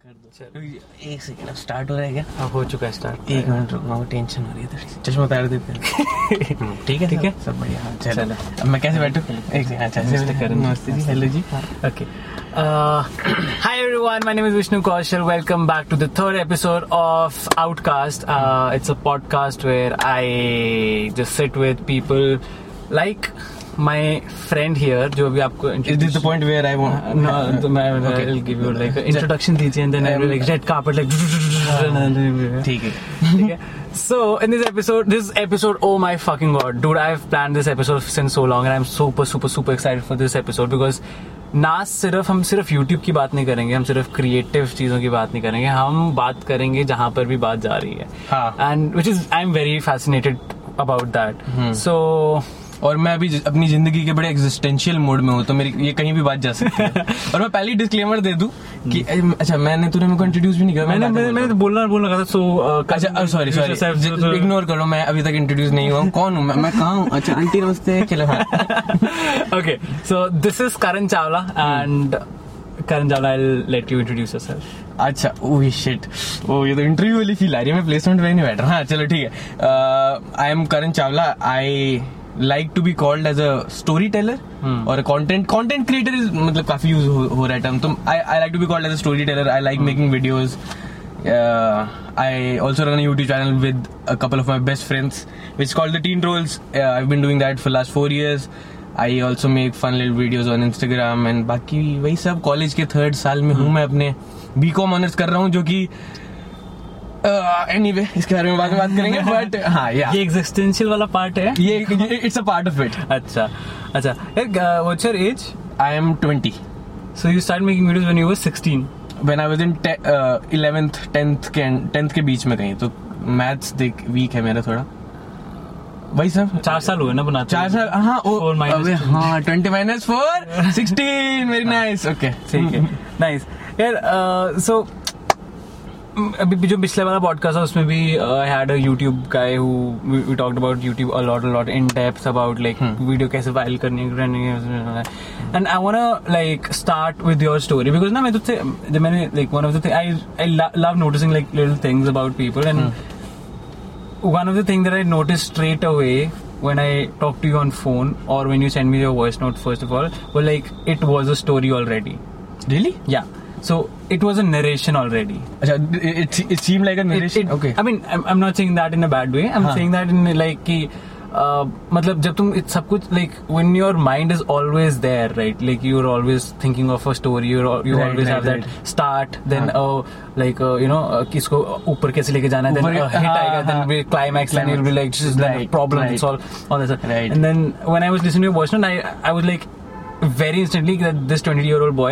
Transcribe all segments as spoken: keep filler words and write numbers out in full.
कर दो। चलो एक सेकंड, स्टार्ट हो रहा है क्या? हाँ हो चुका है स्टार्ट। एक मिनट रुको, टेंशन हो रही है थोड़ी सी। चश्मा उतार देते हैं। ठीक है ठीक है सब बढ़िया। हाँ चलो, अब मैं कैसे बैठूं? एक सेकंड। अच्छा नमस्ते जी। हेलो जी। Okay. Uh, hi everyone, my name is Vishnu Kaushal. Welcome back to the third episode of Outcast. Uh, it's a podcast where I just sit with people like my friend here, जो भी आपको Is this the point where I want? No, तो मैं Okay. I'll give you like an introduction दीजिए and then I'll be like red carpet like ठीक है ठीक है. So in this episode, this episode, oh my fucking god, dude, I've planned this episode since so long and I'm super super super excited for this episode because ना सिर्फ हम सिर्फ YouTube की बात नहीं करेंगे, हम सिर्फ क्रिएटिव चीज़ों की बात नहीं करेंगे, हम बात करेंगे जहाँ पर भी बात जा रही है. हाँ. And which is I'm very fascinated about that. Hmm. So और मैं अभी अपनी जिंदगी के बड़े एग्जिस्टेंशियल मोड में हूँ, तो मेरी ये कहीं भी बात जा सकती है. और मैं पहले डिस्क्लेमर दे दूं कि अच्छा मैंने तूने मेरे को इंट्रोड्यूस भी नहीं किया. मैंने मैंने मैंने तो बोलना बोलना कहा था. सो अच्छा सॉरी सॉरी इग्नोर करो, मैं अभी तक इंट्रोड्यूस नहीं हुआ हूँ. कौन हूँ मैं मैं कहाँ हूँ? अच्छा आंटी नमस्ते. चलो हाँ. Okay, so this is Karan Chawla and Karan Chawla, I'll let you introduce yourself. अच्छा ओह शिट, ओ ये तो इंटरव्यू वाली फील आ रही है. मैं प्लेसमेंट में नहीं बैठ रहा. हाँ चलो ठीक है. I am Karan Chawla. I like to be called as a storyteller hmm. or a content content creator is मतलब काफी यूज हो, हो रहा है term. तो I I like to be called as a storyteller. I like hmm. making videos. Uh, I also run a YouTube channel with a couple of my best friends, which is called the Teen Trolls. Uh, I've been doing that for the last four years. I also make fun little videos on Instagram and बाकी वही सब. College के third साल में हूँ मैं, अपने B com honours कर रहा हूँ, जो कि एनीवे uh, anyway, इसके बारे में बाद में बात करेंगे. बट हाँ या ये एग्जिस्टेंशियल वाला पार्ट है, ये it's a part of it. अच्छा अच्छा. What's your age? I am twenty. So you start making videos when you were sixteen? When I was in eleventh tenth के टेंथ के बीच में कहीं. तो मैथ्स देख वीक है मेरा थोड़ा. वही सब चार साल हुए ना बनाते. चार साल. हाँ अबे हाँ twenty minus four sixteen. Very nice. Okay ठीक है. नाइस यार. सो अभी जो पिछले वाला पॉडकास्ट था उसमें भी I had a YouTube guy who we talked about YouTube a lot a lot in depth about like video कैसे वायरल करनी है. And I want like start with your story because ना मैं तुझसे जब मैंने like one of the I I love noticing like little things about people. And one of the thing that I notice straight away when I talk to you on phone or when you send me your voice note first of all, well like it was a story already. Really? Yeah. So it was a narration already. Achha, it it seemed like a narration. It, it, okay. I mean, I'm, I'm not saying that in a bad way. I'm हाँ. saying that in like कि uh, मतलब जब तुम it सब कुछ like when your mind is always there, right? Like you're always thinking of a story. You you right, always right, have right. that start, then हाँ. uh, like uh, you know uh, किसको ऊपर कैसे लेके जाना है, then ऊपर, uh, hit हाँ, आएगा, then हाँ. be climax, and you'll be like this is the Right, problem. right. It's all all that stuff. Right. And then when I was listening to your voice note, I I was like very instantly that this twenty year old boy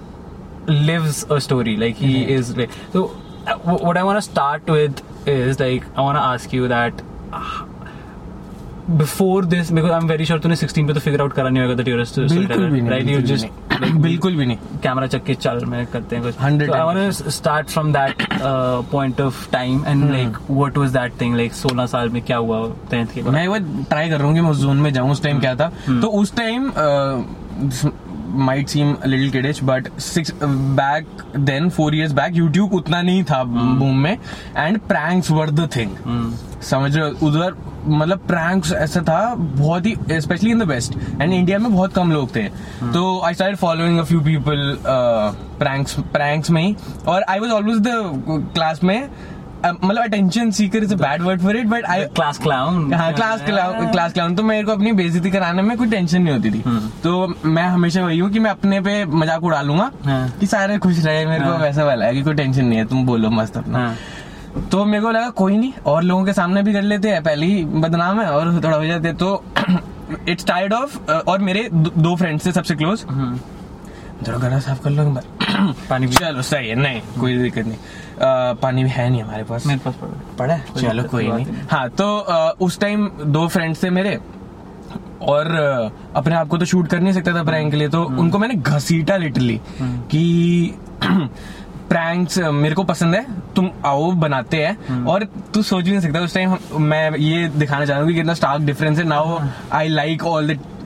lives a story. Like he mm-hmm. is like so. Uh, w- what I want to start with is like I want to ask you that uh, before this, because I'm very sure तूने sixteen पे तो figure out करा नहीं होगा that you're a storyteller, right? You just like बिल्कुल भी नहीं. Camera चक के चल मैं करते हैं कुछ. Hundred. So I want to start from that uh, point of time and hmm. like what was that thing like सोलह साल में क्या हुआ टेंथ के बाद. मैं वो ट्राई कर रहा हूँ कि मैं उस जोन में जाऊँ. उस टाइम क्या था? hmm. तो उस time might seem a little kiddish but six uh, back then four years back YouTube उतना नहीं था बूम hmm. में. and pranks were the thing. hmm. समझ रहे हो? उधर मतलब प्रैंक्स ऐसा था बहुत ही, specially in the west and India में बहुत कम लोग थे. hmm. तो I started following a few people pranks pranks में ही. और I was always the class में मतलब attention seeker is a bad word for it but I class clown. हाँ क्लास क्लाउन क्लास क्लाउन. तो मेरे को अपनी बेइज्जती कराने में कोई टेंशन नहीं होती थी. hmm. तो मैं हमेशा वही हूँ कि मैं अपने पे मजाक उड़ा लूंगा हाँ. कि सारे खुश रहे. मेरे को वैसा वाला है कि कोई टेंशन नहीं है, तुम बोलो मस्त अपना. हाँ. तो मेरे को लगा कोई नहीं, और लोगों के सामने भी कर लेते हैं, पहले ही बदनाम है और थोड़ा हो जाते. तो इट्स टायर्ड ऑफ. और मेरे दो फ्रेंड्स थे सबसे क्लोज. थोड़ा गला साफ कर लो एक बार. पानी भी चलो सही है, नहीं कोई दिक्कत नहीं. आ, पानी भी है नहीं हमारे पास. मेरे पास पड़ा है, चलो कोई नहीं. हाँ तो आ, उस टाइम दो फ्रेंड्स थे मेरे और अपने आप को तो शूट कर नहीं सकता था प्रैंक के लिए. तो उनको मैंने घसीटा लिटरली कि प्रैंक्स मेरे को पसंद है, तुम आओ बनाते हैं. और तू सोच भी नहीं सकता उस टाइम मैं ये दिखाना चाहूंगा कि कितना स्टार्क डिफरेंस है. Now I like all the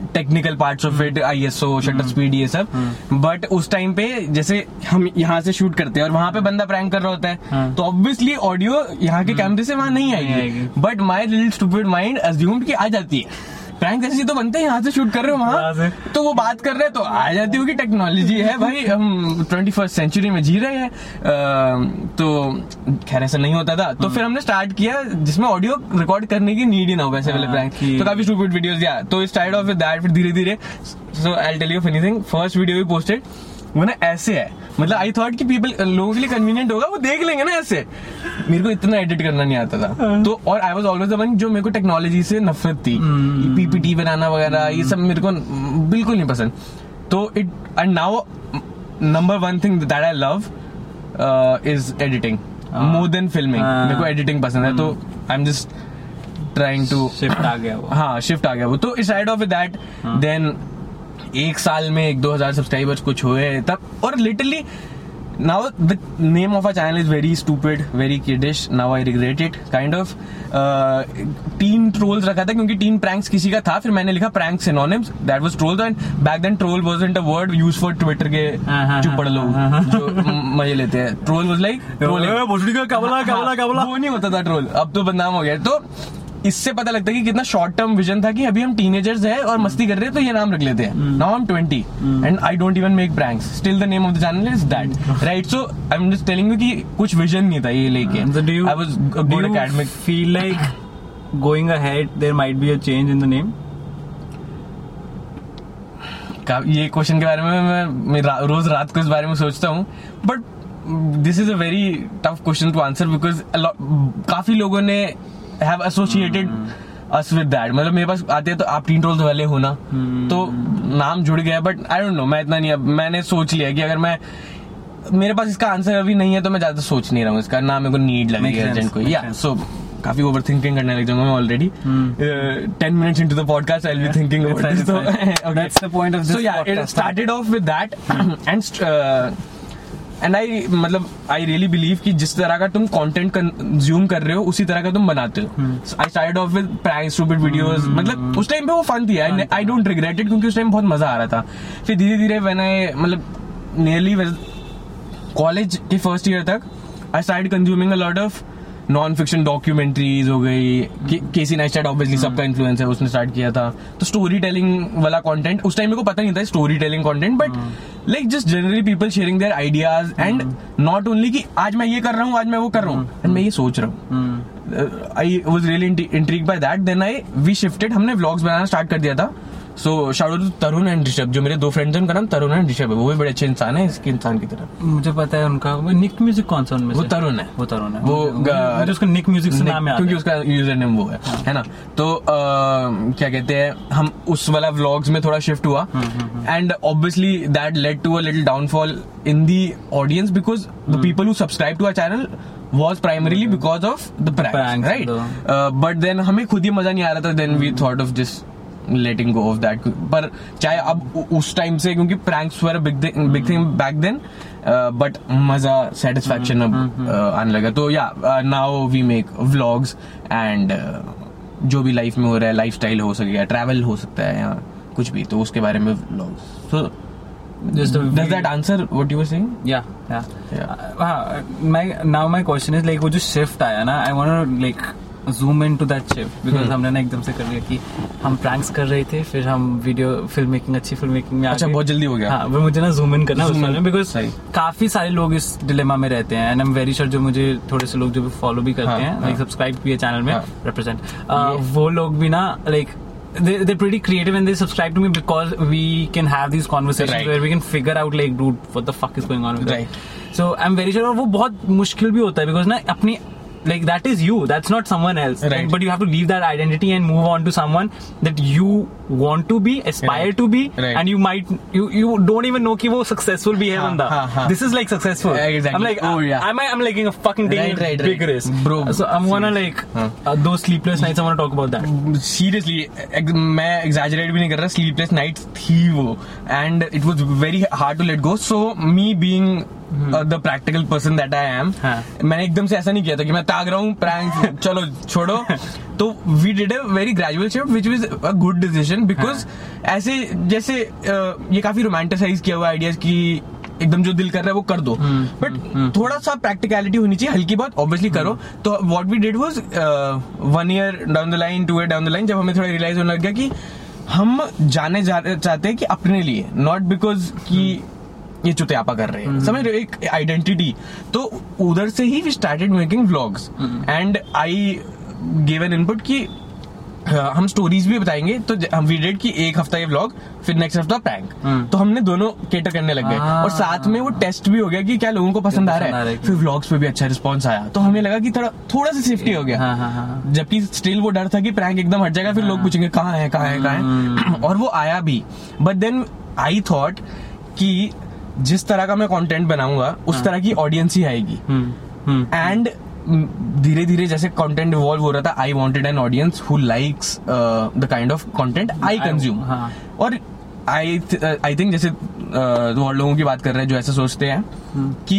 technical parts of it, I S O, shutter speed, ये सब. बट उस टाइम पे जैसे हम यहाँ से शूट करते हैं और वहां पे बंदा प्रैंक कर रहा होता है, तो ऑब्वियसली ऑडियो यहाँ के कैमरे से वहां नहीं आएगी. But my little stupid mind assumed कि आ जाती है. प्रैंक ऐसी तो बनते हैं, यहाँ से शूट कर रहे हो वहां, तो वो बात कर रहे हैं तो आ जाती होगी. टेक्नोलॉजी है भाई, हम ट्वेंटी फर्स्ट सेंचुरी में जी रहे हैं. तो खैर ऐसा नहीं होता था. तो फिर हमने स्टार्ट किया जिसमें ऑडियो रिकॉर्ड करने की नीड ही ना हो वैसे वाले प्रैंक. तो काफी स्टूपिड वीडियोस या तो स्टार्ट ऑफ विद दैट. फिर धीरे धीरे so I will tell you funny thing. First video भी पोस्टेड वो ना ऐसे है, मतलब आई थॉट कि पीपल लोगों के लिए कन्वीनियंट होगा, वो देख लेंगे ना ऐसे. मेरे को इतना एडिट करना नहीं आता था. तो और I was always the one जो मेरे को टेक्नोलॉजी से नफरत थी. पीपीटी बनाना वगैरह ये सब मेरे को बिल्कुल नहीं पसंद. तो it and now number one thing that I love is editing more than filming. मेरे को एडिटिंग पसंद है. तो I am just trying to shift आ गया वो. हाँ शिफ्ट आ गया वो. तो साइड ऑफ दैट देन एक साल में एक दो हजार सब्सक्राइबर्स कुछ हुए तब. और literally now the name of a channel is very stupid, very kiddish. Now I regret it kind of. Teen trolls रखा था क्योंकि टीन प्रैंक्स किसी का था. फिर मैंने लिखा prank synonyms, that was trolls. And back then troll wasn't a word used for Twitter के जो पढ़ लो जो मजे लेते हैं. ट्रोल वाज लाइक वो नहीं होता था ट्रोल. अब तो बदनाम हो गया. तो इससे पता लगता है कि कितना शॉर्ट टर्म विजन था कि अभी हम टीनेजर्स हैं और मस्ती कर रहे हैं तो ये नाम रख लेते हैं. Now I am twenty and I don't even make pranks. Still the name of the channel is that, right? So I am just telling you कि कुछ विजन नहीं था ये लेके. I was a good academic. Feel like going ahead there might be a change in the name? ये question के बारे में मैं, मैं रा, रोज रात को इस बारे में सोचता हूँ. But this is a very tough question to answer because काफी लोगों ने have associated us with that. मतलब मेरे पास आते हैं तो आप टीन ट्रोल्स वाले हो ना, तो नाम जुड़ गया. बट आई डोंट नो, मैं इतना नहीं. अब मैंने सोच लिया कि अगर मैं, मेरे पास इसका आंसर अभी नहीं है तो मैं ज्यादा सोच नहीं रहा हूँ इसका. ना मेरे को नीड लगी अर्जेंट कोई. या सो काफी ओवर थिंकिंग करने लग जाऊंगा मैं already. Ten minutes into the podcast I will be thinking about this. So that's the point of this. So yeah it started off with that and and I मतलब I really believe कि जिस तरह का तुम content consume कर रहे हो उसी तरह का तुम बनाते हो. I started off with prank stupid videos. मतलब उस टाइम पे वो फन थी. आई डोंट रिग्रेट इट क्योंकि उस टाइम बहुत मजा आ रहा था. फिर धीरे धीरे व्हेन आई मतलब नियरली कॉलेज के फर्स्ट ईयर तक I started consuming a lot of non fiction documentaries हो गई. केसी नाइस्टेड ऑब्वियसली सबका इन्फ्लुएंस है, उसने स्टार्ट किया था. तो स्टोरी टेलिंग वाला कंटेंट उस टाइम मेरे को पता नहीं था story telling content. But like just generally people sharing their ideas and not only कि आज मैं ये कर रहा हूँ, आज मैं वो कर रहा हूँ एंड मैं ये सोच रहा हूँ. I was really intrigued by that. Then I we shifted, हमने व्लॉग्स बनाना स्टार्ट कर दिया था. So shout out to Tarun and Rishabh. जो मेरे दो फ्रेंड्स हैं उनका नाम तरुण एंड ऋषभ है. वो भी बड़े अच्छे इंसान है इसके इंसान की तरह. मुझे पता है उनका. वो निक म्यूजिक कौन सा उनमें? वो तरुण है. वो तरुण है. वो मुझे उसका निक म्यूजिक से नाम याद है क्योंकि उसका यूजर नेम वो है, है ना. तो क्या कहते हैं, हम उस वाला व्लॉग्स में थोड़ा शिफ्ट हुआ and obviously that led to a little downfall in the audience because the mm. people who subscribe to our channel was primarily mm. because of the pranks, pranks right? Uh, but then हमें खुद ही मजा नहीं आ रहा था. Then mm. we thought of just letting go of that. पर चाहे अब उस टाइम से क्योंकि pranks were a big thing, big thing back then, uh, but मजा satisfaction अब mm. uh, आने लगा. तो yeah, uh, now we make vlogs and uh, जो भी लाइफ में हो रहा है, लाइफस्टाइल हो सकेगा, ट्रैवल हो सकता है या कुछ भी, तो उसके बारे में vlogs. So Just does that answer what you were saying? Yeah, yeah. yeah. Uh, uh, my now my question is like वो जो shift आया ना, I want to like zoom into that shift because हमने ना एकदम से कर लिया कि हम pranks कर रहे थे, फिर हम वीडियो फिल्म मेकिंग, अच्छी फिल्म मेकिंग में. अच्छा, बहुत जल्दी हो गया. हाँ, वो मुझे ना zoom in करना उस वाले में because काफी सारे लोग इस डिलेमा में रहते हैं and I'm very sure जो मुझे थोड़े से लोग जो भी follow भी करते हैं, like subscribe किए चैनल में represent, वो लोग भी ना like They, they're pretty creative and they subscribe to me because we can have these conversations right. where we can figure out like, dude, what the fuck is going on with right. that. So I'm very sure वो बहुत मुश्किल भी होता है because ना अपनी like that is you, that's not someone else, right. But you have to leave that identity and move on to someone that you want to be, aspire right. to be, right. And you might you you don't even know कि वो successful भी है बंदा. This is like successful. Yeah, exactly. I'm like oh, yeah. I'm I'm like a fucking taking right, right, big right. risk, bro. So I'm gonna like huh. uh, those sleepless nights. I want to talk about that. Seriously, मैं exaggerate भी नहीं कर रहा. Sleepless nights थी वो, and it was very hard to let go. So me being the practical person that I am, मैंने एकदम से ऐसा नहीं किया था कि मैं ताग रहा हूँ प्रैंक चलो छोड़ो. तो we did a very gradual shift which was a good decision because ऐसे जैसे ये काफी रोमांटिसाइज किया हुआ आइडियाज की एकदम जो दिल कर रहा है वो कर दो, बट थोड़ा सा प्रैक्टिकलिटी होनी चाहिए, हल्की बहुत ऑब्वियसली करो. तो what we did was one year down the line, two year down the line, जब हमें थोड़ा रियलाइज होने लग गया कि हम जाने जा चाहते हैं कि अपने लिए, नॉट बिकॉज कि ये चुतियापा कर रहे हैं, समझ रहे हो, एक आइडेंटिटी. तो उधर से ही we started making vlogs and I give an input कि हम स्टोरीज भी बताएंगे. तो हम वी डिड कि एक हफ्ता ये व्लॉग, फिर नेक्स्ट हफ्ता प्रैंक. तो हमने दोनों केटर करने लग गए और साथ में वो टेस्ट भी हो गया कि क्या लोगों को पसंद आ रहा है. फिर व्लॉग्स पे भी अच्छा रिस्पॉन्स आया तो हमें लगा कि थोड़ा थोड़ा सा सेफ्टी हो गया, जबकि स्टिल वो डर था कि प्रैंक एकदम हट जाएगा, फिर लोग पूछेंगे कहाँ है कहाँ है कहाँ है, और वो आया भी. बट देन आई थॉट कि जिस तरह का मैं कंटेंट बनाऊंगा उस तरह की ऑडियंस ही आएगी. एंड धीरे धीरे जैसे कंटेंट इवॉल्व हो रहा था, I wanted an audience who likes the kind of content I consume. और आई आई थिंक जैसे uh, और लोगों की बात कर रहे हैं जो ऐसे सोचते हैं कि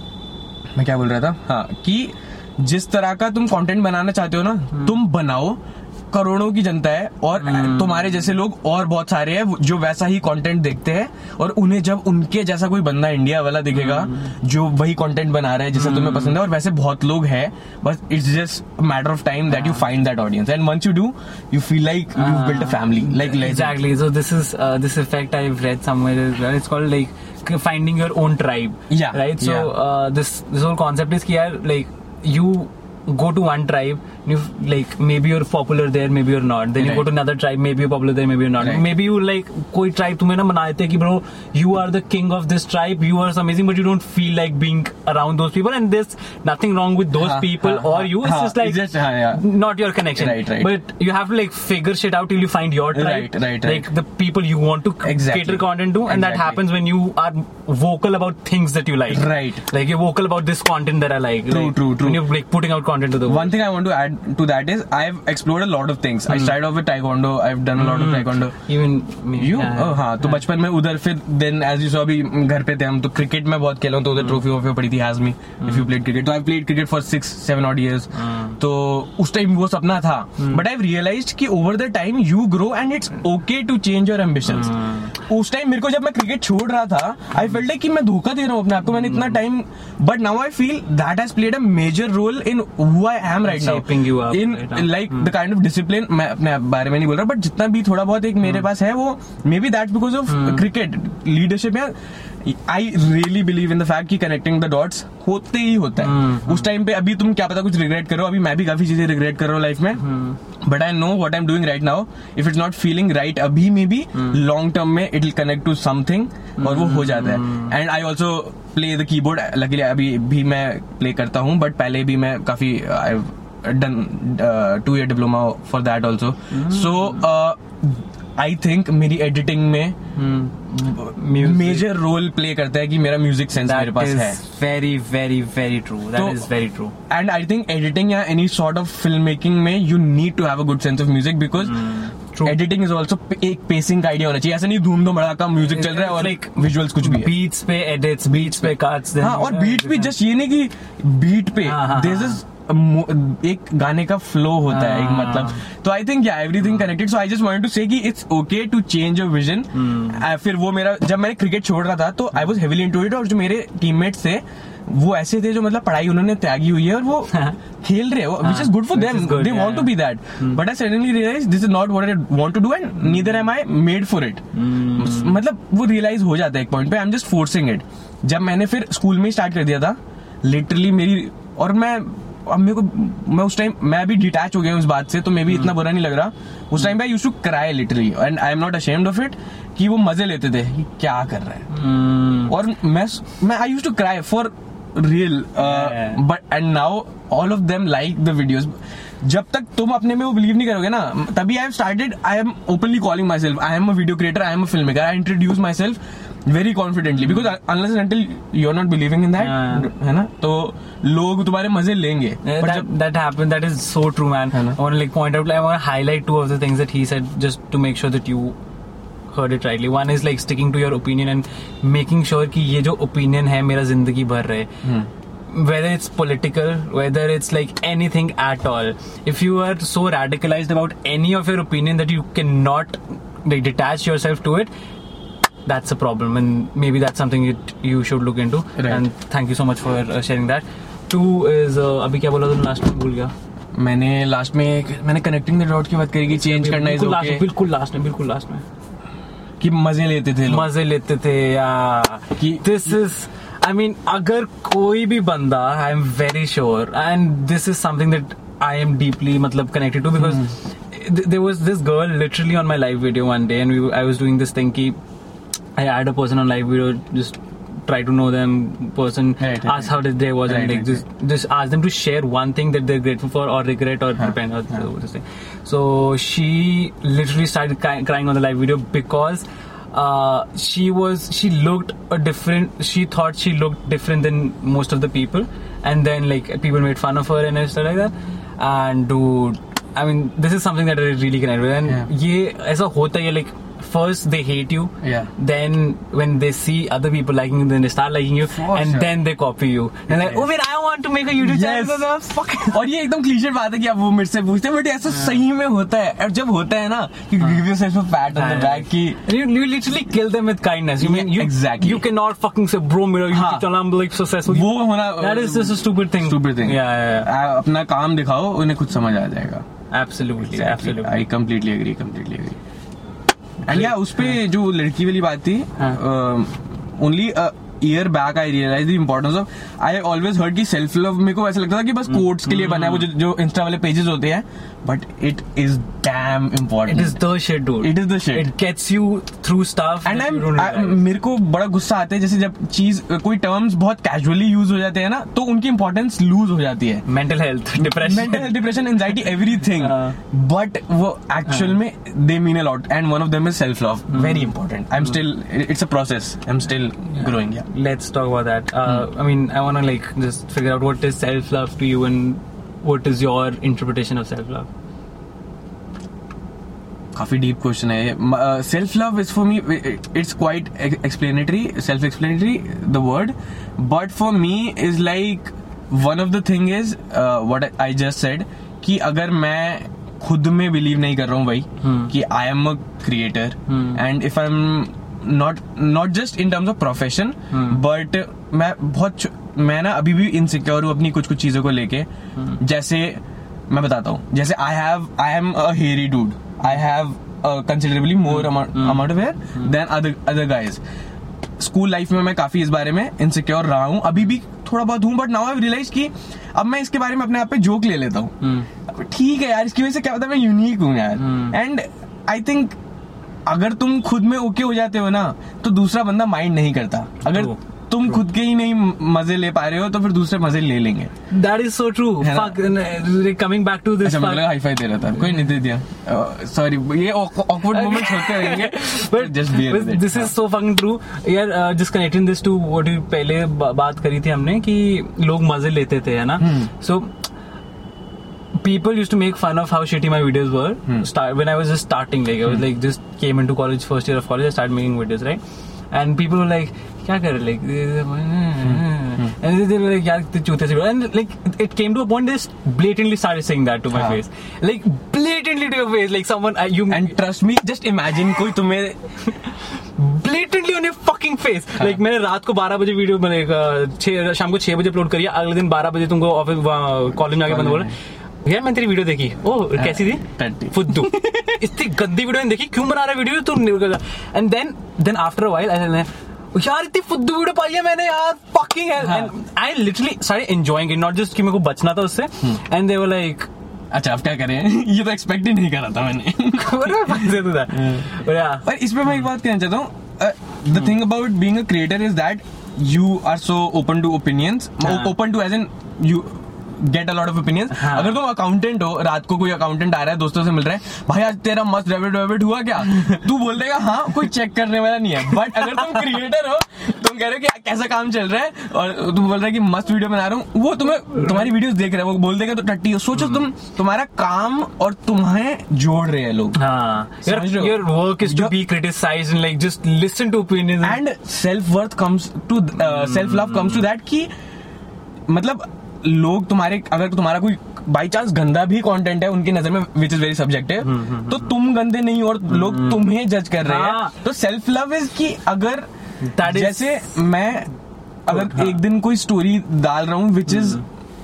मैं क्या बोल रहा था, हाँ, कि जिस तरह का तुम कंटेंट बनाना चाहते हो ना तुम बनाओ, करोड़ों की जनता है और तुम्हारे जैसे लोग और बहुत सारे हैं जो वैसा ही कंटेंट देखते हैं, और उन्हें जब उनके जैसा कोई बंदा इंडिया वाला दिखेगा जो वही कंटेंट बना रहा है जैसा तुम्हें पसंद है, और वैसे बहुत लोग हैं, बस it's just matter of time that you find that audience, and once you do you feel like you built a family like exactly. So this is this effect I have read somewhere as well. It's called like finding your own tribe, right? So this this whole concept is कि यार like you go to one tribe, you like maybe you're popular there, maybe you're not. Then you right. go to another tribe, maybe you're popular there, maybe you're not. Right. Maybe you like कोई tribe तुम्हें ना मना देते कि bro you are the king of this tribe, you are amazing, but you don't feel like being around those people, and there's nothing wrong with those हाँ, people हाँ, or हाँ, you. It's हाँ, just like just, हाँ, yeah. not your connection. Right, right. But you have to like figure shit out till you find your tribe. Right, right, right. Like the people you want to exactly. cater content to, and exactly. that happens when you are vocal about things that you like. Right. Like you're vocal about this content that I like. True, like, true, true. When you're like putting out content to the world. One thing I want to add to that is I've explored a lot of things. Hmm. I started off with taekwondo. I've done a lot hmm. of taekwondo. Even me. You? Yeah. Oh, हाँ. तो बचपन में उधर फिर then as you saw अभी घर पे थे हम, तो क्रिकेट में बहुत खेला हूँ, तो उधर ट्रॉफी वॉफी पड़ी थी has me if you played cricket. तो I've played cricket for six seven odd years. तो उस टाइम वो सपना था. But I've realized कि over the time you grow and it's okay to change your ambitions. उस टाइम मेरे को जब मैं क्रिकेट छोड़ रहा था I felt like कि मैं धोखा दे रहा हूँ अपने आप को, मैंने इतना time, but now I feel that has played a major role in who I am right now. Shaping you up. In right like hmm. the kind of discipline, मैं अपने बारे में नहीं बोल रहा, बट जितना भी थोड़ा बहुत एक मेरे hmm. पास है वो maybe that's because of cricket leadership. Yeah I really believe in the fact कि कनेक्टिंग द डॉट्स होते ही होता है. hmm. उस टाइम पे अभी तुम क्या पता कुछ रिग्रेट करो, अभी मैं भी काफी चीजें रिग्रेट कर रहा हूँ लाइफ में, but I know what I am doing right now. If it's not feeling right अभी में भी लॉन्ग टर्म में it will connect to something और वो हो जाता है. And I also play the keyboard. Luckily अभी भी मैं प्ले करता हूँ, बट पहले भी मैं काफी done uh, two year diploma for that also. mm. So uh, I think मेरी editing में mm. major role play करता है कि मेरा music sense मेरे पास है. Very very very true. That so, is very true. And I think editing या any sort of filmmaking में you need to have a good sense of music because mm. True. Editing is also एक pacing का idea होना चाहिए. ऐसा नहीं धूम धूम भड़ाका म्यूजिक चल रहा है और like visuals कुछ भी है. Beats पे edits, beats पे cuts. हाँ, और beat भी just ये नहीं कि beat पे there's a एक गाने का फ्लो होता है एक मतलब. तो I think yeah everything connected. So I just wanted to say कि it's okay to change your vision. फिर वो मेरा जब मैंने क्रिकेट छोड़ रहा था तो I was heavily into it, और जो मेरे टीममेट्स थे वो ऐसे थे जो मतलब पढ़ाई उन्होंने त्यागी हुई है और वो खेल रहे हैं, which is good for them. They want to be that, but I suddenly realize this is not what I want to do and neither am I made for it. मतलब वो रियलाइज हो जाता है एक पॉइंट पे, I am just forcing it. जब मैंने फिर स्कूल में ही स्टार्ट कर दिया था लिटरली मेरी, और मैं अब मेरे को मैं उस टाइम मैं अभी डिटैच हो गया उस बात से, तो मे भी इतना बुरा नहीं लग रहा. उस टाइम पे I used to cry literally and I am not ashamed of it कि वो मजे लेते थे कि क्या कर रहा है. hmm. और मैं मैं I used to cry for real, but and now all of them like the videos. जब तक तुम अपने में वो बिलीव नहीं करोगे ना, तभी I have started, I am openly calling myself I am a video creator, I am a film maker. I introduce myself very confidently because unless and until you're not believing in that, yeah. है ना, तो लोग तुम्हारे मजे लेंगे. yeah, that, that happened. That is so true, man. I want to like point out, I want to highlight two of the things that he said just to make sure that you heard it rightly. One is like sticking to your opinion and making sure कि ये जो opinion है मेरा जिंदगी भर रहे. Hmm. Whether it's political, whether it's like anything at all. If you are so radicalized about any of your opinion that you cannot like detach yourself to it, that's a problem, and maybe that's something you, you should look into. Right. And thank you so much for uh, sharing that. Two is uh, अभी क्या बोला तुमने last में भूल गया. मैंने last में एक मैंने कनेक्टिंग द डॉट की बात करी कि चेंज करना इज ओके. बिल्कुल लास्ट में बिल्कुल लास्ट में कि मजे लेते थे लोग. मजे लेते थे या कि दिस इज आई मीन अगर कोई भी बंदा I am very sure and this is something that I am deeply मतलब connected to because there was this girl literally on my live video one day and I was doing this thing कि I had a person on live video just try to know them person, right, ask how their day was, right, and like right, just right. just ask them to share one thing that they're grateful for or regret or huh. repent or huh. so, so she literally started cry- crying on the live video because uh, she was she looked a different she thought she looked different than most of the people, and then like people made fun of her and stuff like that. And dude, I mean this is something that I really connect with, and yeah. ye aisa hota hai like first they hate you, yeah. Then when they see other people liking you, then they start liking you, For and sure. then they copy you. And yes. like, oh wait, I want to make a YouTube yes. channel. Fuck. और ये एकदम cliché बात है कि आप वो मेरे से पूछते हैं, बट ऐसा yeah. सही में होता है. और जब होता है ना, you give yourself a pat on the back कि you, you literally kill them with kindness. You yeah, mean you exactly. You cannot fucking say bro मेरा YouTube channel I'm like successful. वो होना that is just a stupid thing. Stupid thing. Yeah, yeah, yeah. अपना काम दिखाओ, उन्हें खुद समझ आ जाएगा. Absolutely, exactly. absolutely. I completely agree, completely agree. And yeah उस पे जो लड़की वाली बात थी, only year back I realize the importance of I always heard की सेल्फ लव. मेरे को ऐसा लगता था कि बस कोट्स के लिए बना है वो जो इंस्टा वाले पेजेस होते हैं, but it is damn important. It is the shit dude. It is the shit. It gets you through stuff. And I मेरे को बड़ा गुस्सा आता है जैसे जब चीज कोई टर्म्स बहुत कैजुअली यूज हो जाते हैं ना, तो उनकी इंपॉर्टेंस लूज हो जाती है. Mental health, depression, mental health, depression, anxiety, everything. But वो एक्चुअल में they mean a lot, and one of them is self love. Very important. I am still it's a process. I am still growing. Yeah let's talk about that. I mean I want to like just figure out what is self love to you and what is your interpretation of self love. काफी deep question है. Self love is for me it's quite explanatory, self explanatory the word, but for me is like one of the thing is what I just said कि अगर मैं खुद में believe नहीं कर रहा हूँ भाई hmm. कि I am a creator, and if I am not not just in terms of profession, but मैं बहुत मैं ना अभी भी इनसिक्योर हूँ अपनी कुछ कुछ चीजों को लेके. hmm. जैसे मैं बताता हूँ, जैसे I have I am a hairy dude. I have uh, considerably more mm. amount, mm. amount of hair mm. than other other guys. School life में मैं काफी इस बारे में इनसिक्योर रहा हूँ, अभी भी थोड़ा बहुत हूँ, बट नाउ आई रियलाइज कि अब मैं इसके बारे में अपने आप पे जोक ले लेता हूँ. ठीक है यार, इसकी वजह से क्या होता है, मैं यूनिक हूँ यार. एंड आई थिंक अगर तुम खुद में ओके हो जाते हो ना, तो दूसरा बंदा माइंड नहीं करता. अगर तुम खुद के ही नहीं मजे ले पा रहे हो तो फिर दूसरे मजे ले लेंगे. That is so true. Fuck, coming back to this. अच्छा, मतलब हाई फाई दे रहा था, कोई नहीं दे दिया. Sorry, ये awkward moments होते रहेंगे. But just bear with it. This is so fucking true. यार, just connecting this to what you पहले बात करी थी हमने कि लोग मजे लेते थे, है ना? So people used to make fun of how shitty my videos were. Hmm. Start when I was just starting, like I was hmm. like just came into college, first year of college, I started making videos, right? And people were like, क्या कर रहे, like, and they were like, यार कितने चूते से, and like it came to a point they blatantly started saying that to my face, like blatantly to your face, like someone uh, you and trust me, just imagine कोई तुम्हें blatantly on your fucking face, like मैंने रात को बारह बजे video मैंने छह शाम को छह बजे अपलोड करी, अगले दिन बारह बजे तुमको ऑफिस कॉलेज में आके बंद बोला यार मैंने तेरी वीडियो देखी, ओह कैसी थी, फुद्दू, इतनी गंदी वीडियो वीडियो देखी, क्यों बना रहा वीडियो तू. And then then after a while यार इतनी फुद्दू वीडियो पाई है मैंने यार, fucking hell. And I literally started enjoying it, not just कि मेरे को बचना था उससे. एंड दे वर लाइक, अच्छा अब क्या करें, ये तो एक्सपेक्ट ही नहीं करा था मैंने. पर इसमें मैं एक बात कहना चाहता हूँ, the thing about being a creator is that you are so open to opinions, uh. open to as in you get a lot of opinions. अगर तुम अकाउंटेंट हो, रात को कोई अकाउंटेंट आ रहा है, दोस्तों से मिल रहा है, भाई आज तेरा मस्त डेबिट वेबिट हुआ क्या, तू बोल देगा हाँ, कोई चेक करने वाला नहीं है. बट अगर तुम क्रिएटर हो, तुम कह रहे हो कि कैसा काम चल रहा है, और तुम बोल रहे हो कि मस्त वीडियो बना रहा हूँ, वो तुम्हें तुम्हारी वीडियोस देख रहे हैं, वो बोल देगा तो टट्टी हो. सोचो तुम, तुम्हारा काम और तुम्हें जोड़ रहे हैं लोग. हाँ, your, your work is to be criticized and like just listen to opinions. And self worth comes to uh, self love comes to that कि मतलब लोग तुम्हारे, अगर तुम्हारा कोई बाई चांस गंदा भी कंटेंट है उनकी नजर में, विच इज वेरी सब्जेक्टिव, तो तुम गंदे नहीं और लोग तुम्हें जज कर रहे हैं. तो सेल्फ लव इज कि अगर जैसे मैं अगर एक दिन कोई स्टोरी डाल रहा हूँ which is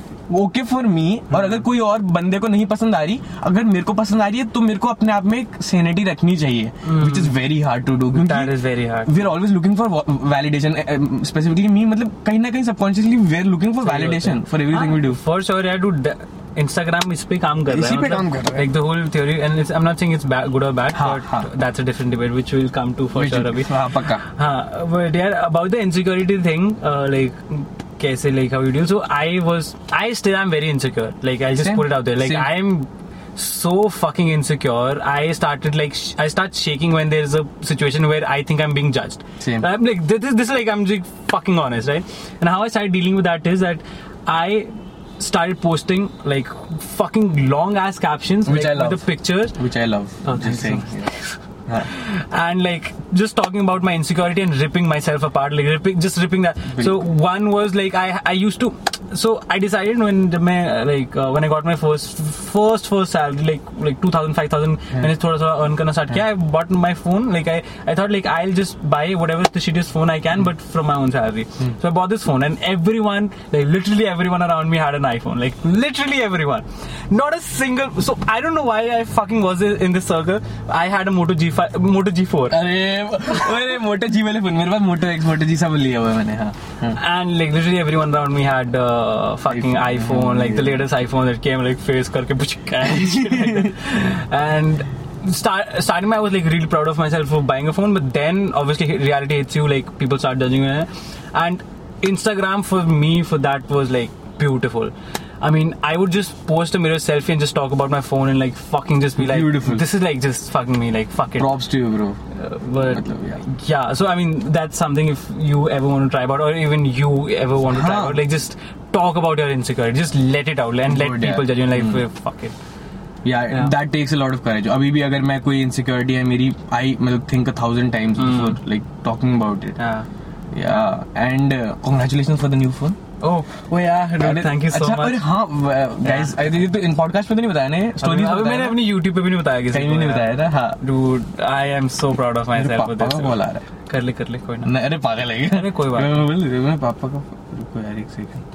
okay for me, और अगर कोई और बंदे को नहीं पसंद आ रही, अगर मेरे को पसंद आ रही है, तो मेरे को अपने आप में एक सैनिटी रखनी चाहिए, which is very hard to do. That is very hard. We are always looking for validation, specifically me, मतलब कहीं ना कहीं subconsciously we are looking for validation for everything we do. For sure यार, do Instagram इस पे काम कर रहा है, इसी पे काम कर रहा है. Like the whole theory, and it's, I'm not saying it's bad, good or bad, हाँ, but हाँ. that's a different debate which we'll come to for sure अभी. हाँ, पक्का. हाँ, but यार about the insecurity thing, uh, like कैसे like how you deal. So I was, I still am very insecure. Like I'll just Same. put it out there. Like Same. I'm so fucking insecure. I started like sh- I start shaking when there's a situation where I think I'm being judged. Same. I'm like this is this is like I'm like fucking honest, right? And how I started dealing with that is that I started posting like fucking long ass captions, which like, I love, with the pictures, which I love. Oh, just saying. Yeah. And like just talking about my insecurity and ripping myself apart, like ripping, just ripping that. So one was like I I used to. So I decided when my like uh, when I got my first first first salary, like like two thousand five thousand, when I थोड़ा सा earn करना start किया, I bought my phone. Like I I thought like I'll just buy whatever the shittiest phone I can, but from my own salary. Hmm. So I bought this phone, and everyone, like literally everyone around me had an iPhone. Like literally everyone, not a single. So I don't know why I fucking was in this circle. I had a Moto G five, Moto G four. अरे अरे Moto G वाले phone मेरे पास Moto X, Moto G सब लिया हुआ है मैंने. हाँ. And like literally everyone around me had uh, fucking iPhone, iPhone like the latest iPhone that came like face karke puchka and start starting I was like really proud of myself for buying a phone, but then obviously reality hits you, like people start judging you, and Instagram for me for that was like beautiful. I mean, I would just post a mirror selfie and just talk about my phone and like fucking just be like, beautiful. This is like just fucking me, like fuck it. Props to you, bro. Uh, but yeah. yeah, so I mean, that's something if you ever want to try about, or even you ever want to try about, like just talk about your insecurity, just let it out and let Good, people yeah. judge you, like mm. fuck it. Yeah, yeah, that takes a lot of courage. अभी भी अगर मैं कोई insecurity है मेरी, I मतलब think a thousand times mm. before like talking about it. Yeah. Yeah, and uh, congratulations for the new phone. Oh, oh yeah, thank you so अच्छा, much. अरे हाँ, guys, ये तो इन podcast पे तो नहीं बताया ना, stories अभी मैंने अपनी YouTube पे भी नहीं बताया, किसी को नहीं बताया था. हाँ, dude, I am so proud of myself for this. पापा कॉल आ रहा है, कर ले कर ले कोई ना. अरे पागल है, अरे कोई बात नहीं, मैं पापा का रुको यार एक सेकंड.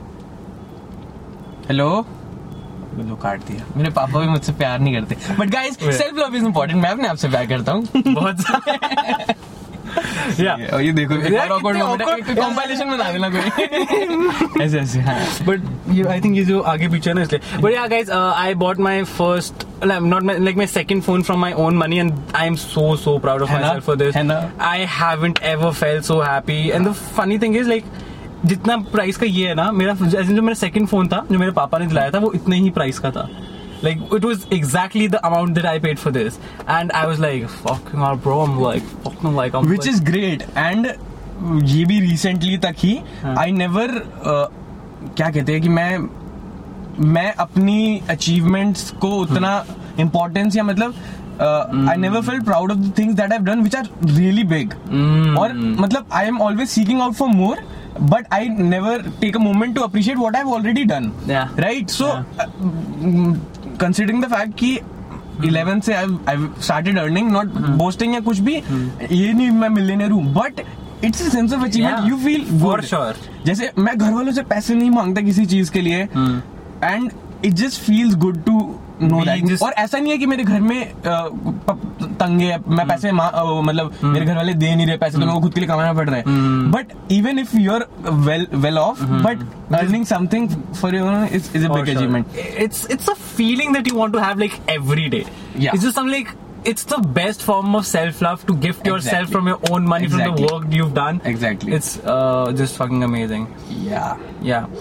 हेलो, मैंने काट दिया. मेरे पापा भी मुझसे प्यार नहीं करते, but guys self love is important. मैं अपने आप से प्यार करता हूँ बहुत. Yeah. और ये देखो एक और awkward moment है, एक compilation बना देना कोई. ऐसे ऐसे. हाँ. But you, I think ये जो आगे पीछे है ना इसलिए. But yeah guys, uh, I bought my first, not my, like my second phone from my own money, and I am so so proud of myself for this. I haven't ever felt so happy, and the funny thing is like जितना price का ये है ना, मेरा जो मेरा second phone था जो मेरे पापा ने दिलाया था, वो इतने ही प्राइस का था. Like it was exactly the amount that I paid for this, and I was like, "Fucking hell, bro!" I'm like, "Fucking like," I'm which like, is great. And ये भी recently तक ही, I never uh, क्या कहते हैं कि मैं मैं अपनी achievements को उतना importance या मतलब uh, mm. I never felt proud of the things that I've done which are really big. Mm. और मतलब I am always seeking out for more. But I never take a moment to appreciate what I've already done. Yeah. Right? So, yeah. uh, considering the fact कि eleven से I've, I've started earning, not mm. boasting या कुछ भी, mm. ये नहीं मैं millionaire हूँ, but it's a sense of achievement. Yeah. You feel for good. sure. जैसे मैं घर वालों से पैसे नहीं मांगता किसी चीज के लिए, mm. and it just feels good to know We that. just... और ऐसा नहीं है कि मेरे घर में तंगे है, मैं पैसे मतलब मेरे घर वाले दे नहीं रहे पैसे, तो मेरे को खुद के लिए कमाना पड़ रहा है. But even if you are well well off, but earning something for your is is a big achievement. It's it's a feeling that you want to have like every day. It's just something like it's the best form of self love to gift yourself exactly. from your own money, exactly. from the work you've done. Exactly. It's uh, just fucking amazing. Yeah. Yeah.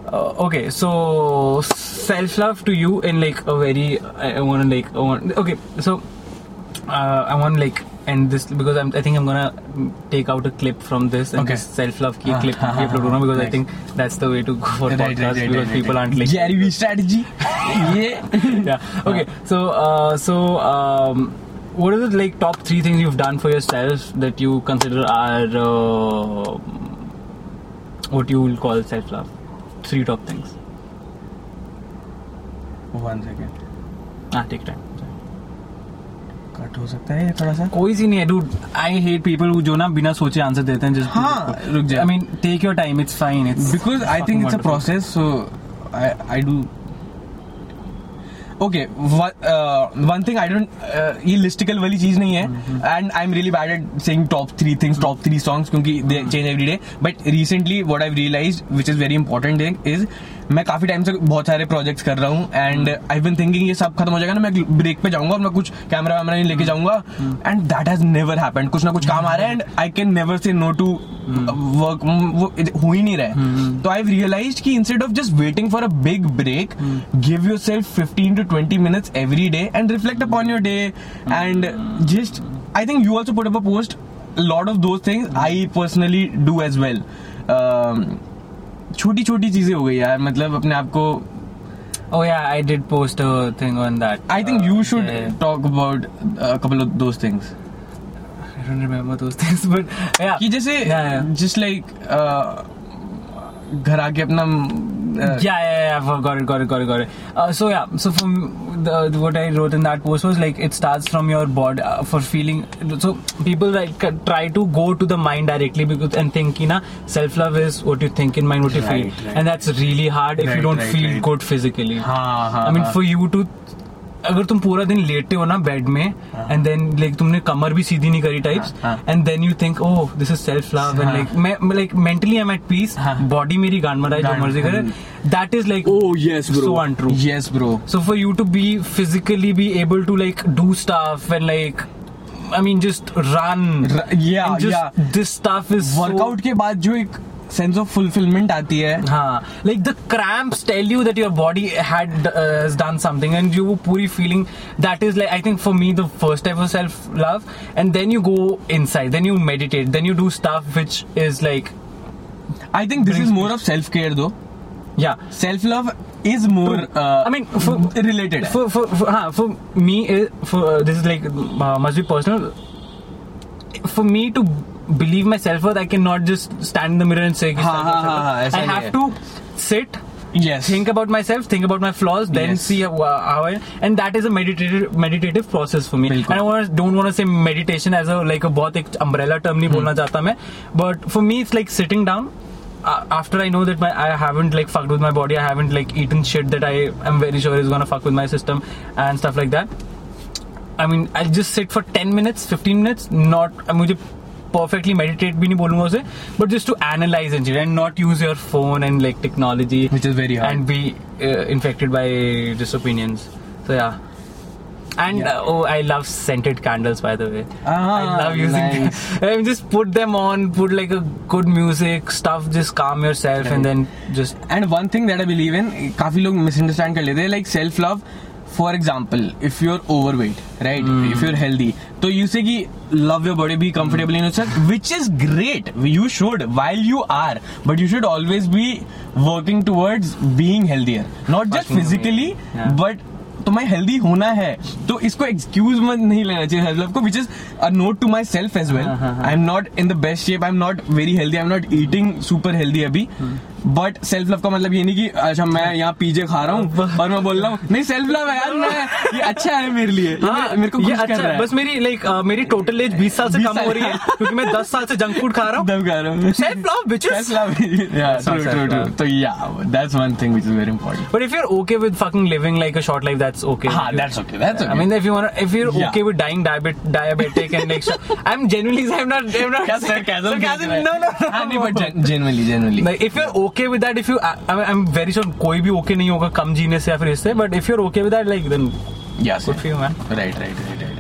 Uh, okay, so self-love to you in like a very, I, I want to like, I want, okay, so uh, I want like end this because I'm, I think I'm gonna take out a clip from this and Okay. just self-love की हाँ, clip हाँ, हाँ, upload होना because I nice. think that's the way to go for Right, right, podcast right, because right, people right. aren't like Gary Vee strategy. Yeah. yeah. Okay. So, uh, so, um, what are the like top three things you've done for yourself that you consider are uh, what you will call self-love? Three top things. One second. Ah, take time. Cut हो सकता है थोड़ा सा. कोई सी नहीं है, dude. I hate people who जो ना बिना सोचे आंसर देते हैं. Just हाँ, रुक जा. I mean, take your time. It's fine. It's Because I think it's a wonderful. process, so I I do. Okay, one, uh, one thing I don't uh, ये listicle वाली चीज नहीं है, and I'm really bad at saying top three things, top three songs क्योंकि they change every day. But recently, what I've realized, which is very important thing, is मैं काफी time से बहुत सारे प्रोजेक्ट्स कर रहा हूँ एंड आई बीन थिंकिंग ये सब खत्म हो जाएगा ना, मैं ब्रेक पे जाऊंगा और मैं कुछ कैमरा वैमरा नहीं लेके जाऊंगा and that has never happened. कुछ ना कुछ काम आ रहा है and I can never say no to work, वो हो ही नहीं रहा है. तो आई हैव रियलाइज्ड कि instead of just waiting for a big break, give yourself fifteen to twenty minutes every day and reflect upon your day and just, I think you also put up a post, a lot of those things I personally do as well. um, छोटी छोटी चीजें हो गई यार, मतलब अपने आप को. Oh yeah, I did post a thing on that. I think you should yeah, yeah. talk about a couple of those things. I don't remember those things, but yeah. कि जैसे Yeah, yeah. just like uh, घर आके अपना uh, yeah, yeah, yeah, got it, got it, got it, got it. Uh, so yeah, so from the, what I wrote in that post was like it starts from your body uh, for feeling. So people like try to go to the mind directly because and think, you know, self love is what you think in mind, what you Right, feel, right. and that's really hard if Right, you don't right, feel right. good physically. हाँ हाँ I mean, हाँ. for you to अगर तुम पूरा दिन लेटे हो ना बेड में एंड देन लाइक तुमने कमर भी सीधी नहीं करी types and then you think oh this is self love and like मैं like mentally I am at peace, body मेरी गांड मराए जो मर्जी करे, that is like Oh yes, bro. so untrue. Yes, bro. So for you to be physically be able to like do stuff and like I mean just run R- yeah, and just yeah. this stuff is workout के बाद जो एक sense of fulfilment आती है. हाँ, like the cramps tell you that your body had uh, has done something and you पूरी feeling that is like I think for me the first type of self love, and then you go inside, then you meditate, then you do stuff which is like I think this brings is more of self care though. yeah. Self love is more uh, I mean, for, related. For for for, हाँ, for me, is, for uh, this is like uh, must be personal. For me to believe my self worth, I cannot just stand in the mirror and say. कि हाँ, self-worth, हाँ, self-worth. हाँ, ऐसा I नहीं have है. to sit. Yes. Think about myself, think about my flaws, then Yes. see how, how I, and that is a meditative meditative process for me. बिल्कुल. And I want don't want to say meditation as a like a बहुत एक umbrella term नहीं बोलना चाहता मैं, but for me it's like sitting down. Uh, after I know that my I haven't like fucked with my body, I haven't like eaten shit that I am very sure is gonna fuck with my system and stuff like that. I mean, I'll just sit for ten minutes, fifteen minutes, not uh, मुझे perfectly meditate भी नहीं बोलूँगा उसे, but just to analyze and shit and not use your phone and like technology, Which is very hard. and be uh, infected by just opinions. So yeah. And Yeah. uh, oh, I love scented candles, by the way. Ah, I love using nice. them. I mean, just put them on, put like a good music, stuff, just calm yourself, and then just. And one thing that I believe in, काफी लोग misunderstand कर लेते हैं, like self love. For example, if you're overweight, right? Mm. If you're healthy, तो you say कि love your body, be comfortable in yourself, which is great. You should, while you are, but you should always be working towards being healthier, not just physically, yeah. but तुम्हें healthy होना है, तो इसको excuse मत नहीं लेना चाहिए self love को, which is a note to my self as well. I am not in the best shape, I am not very healthy, I am not eating super healthy अभी, बट सेल्फ लव का मतलब ये नहीं कि अच्छा मैं यहाँ पीजे खा रहा हूँ और मैं बोल रहा हूँ नहीं सेल्फ लव है यार, मैं ये अच्छा है मेरे लिए, ये हाँ, मेरे को ये खुश अच्छा कर रहा है. है. बस मेरी लाइक uh, मेरी टोटल एज बीस साल से बीस कम हो रही है क्योंकि मैं दस साल से जंक फूड खा रहा हूँ. दम खा रहा हूँ. Self love, bitches. Self love, yeah, true, true, true. self-love. So yeah, that's one thing which is very important. But if you're okay with fucking living like a short life, that's okay. हाँ, that's okay, that's okay. I mean, if you wanna, if you're Yeah. okay with dying diabet, diabetic and like, so, I'm genuinely, I'm not, I'm not. क्या sarcasm sarcasm, no, no, no. हाँ, नहीं, but gen- genuinely, genuinely. Like, if you're okay with that, if you, I, I mean, I'm very sure कोई भी okay नहीं होगा कम जीने से या फिर इससे, but if you're okay with that, like then Yes. good for you, man. Right, right, right, right, right.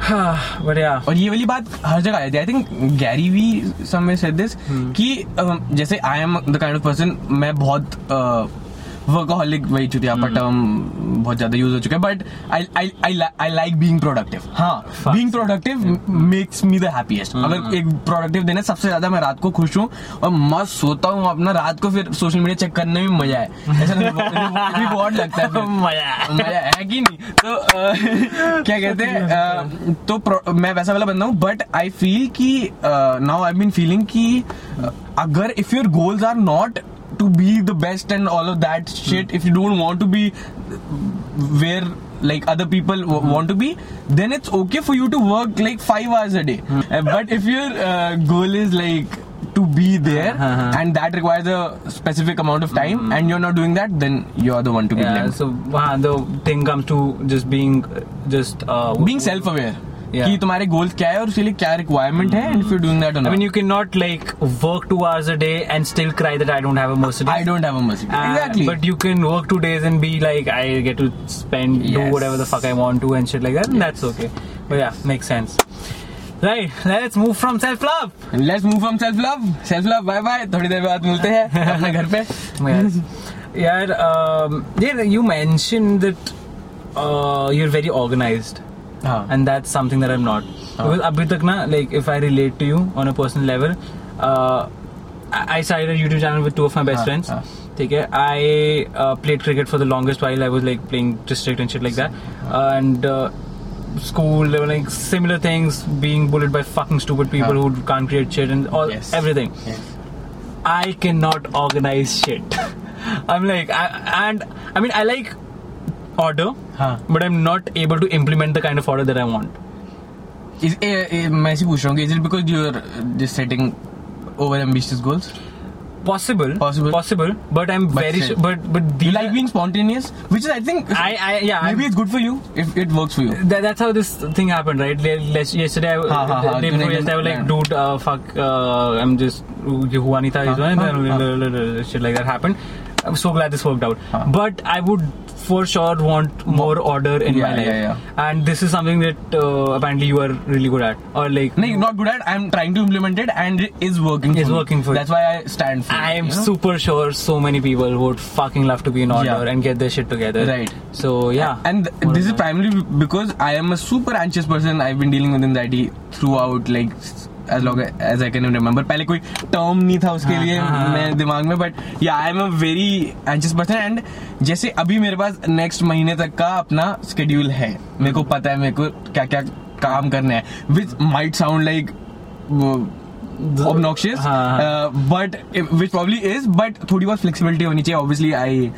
But yeah. और ये वाली बात हर जगह आती है. I think Gary Vee somewhere said this कि uh, जैसे I am the kind of person, मैं बहुत वर्कहॉलिक, वही चुतिया पर टर्म बहुत ज्यादा यूज हो चुका है, but I I I like being productive. हाँ, being productive makes me the happiest. अगर एक प्रोडक्टिव देना, सबसे ज्यादा मैं रात को खुश हूँ और मस्त सोता हूँ अपना, रात को फिर सोशल मीडिया चेक करने में मजा है. ऐसा रिवॉर्ड लगता है, मजा मजा है कि नहीं. तो uh, क्या कहते हैं, uh, तो मैं वैसा वाला बंदा हूँ. बट आई फील कि नाउ आई बीन फीलिंग कि uh, अगर if your goals are not to be the best and all of that shit, mm. if you don't want to be where like other people w- mm. want to be, then it's okay for you to work like five hours a day. Mm. Uh, but if your uh, goal is like to be there uh-huh. and that requires a specific amount of time mm. and you're not doing that, then you're the one to be yeah, blamed. So uh, the thing comes to just being just uh, being self-aware. Yeah. कि तुम्हारे goals क्या है और उसके लिए क्या requirement है, and if you're doing that or not. I mean, you cannot like work two hours a day and still cry that I don't have a Mercedes. I don't have a Mercedes. Uh, exactly. But you can work two days and be like, I get to spend, yes. do whatever the fuck I want to and shit like that. And yes. That's okay. But yeah, makes sense. Right, let's move from self-love. Let's move from self-love. Self-love, bye bye. थोड़ी देर बाद मिलते हैं अपने घर पे. Yes. Yeah, um, yeah, you mentioned that uh, you're very organized. हाँ. And that's something that I'm not. हाँ. Because अभी तक ना, like if I relate to you on a personal level, uh, I started a YouTube channel with two of my best हाँ. friends. हाँ. ठीक है, I uh, played cricket for the longest while. I was like playing district and shit like that. Uh, and uh, school, there were like similar things, being bullied by fucking stupid people हाँ. who can't create shit and all yes. everything. Yes. I cannot organize shit. I'm like, I, and I mean, I like order, हाँ. but I'm not able to implement the kind of order that I want. Is, eh, eh, मैं ऐसे पूछ रहा हूँ, is it because you're just setting over ambitious goals? Possible, possible, possible, but I'm but very sure. But but you like being spontaneous, which is I think I I yeah maybe I'm, it's good for you if it works for you. That, that's how this thing happened, right? Yesterday, I, ha, ha, ha, day before yesterday, I was like, dude, uh, fuck, uh, I'm just हुआ नहीं था, and shit like that happened. I'm so glad this worked out. Huh. But I would for sure want more order in yeah, my life. Yeah, yeah. And this is something that uh, apparently you are really good at. Or like... No, not good at. I'm trying to implement it and it is working It's for working me. for That's why I stand for it. I am you know? super sure so many people would fucking love to be in order yeah. and get their shit together. Right. So, yeah. And th- this is primarily because I am a super anxious person. I've been dealing with anxiety throughout, like... as long as I can remember. पहले कोई term नहीं था उसके लिए मेरे दिमाग में, but yeah, I am a very anxious person. And जैसे अभी मेरे पास next महीने तक का अपना schedule है, मेरे को पता है मेरे को क्या क्या काम करना है, which might sound like obnoxious, uh, but which probably is, but थोड़ी बहुत flexibility होनी चाहिए. Obviously,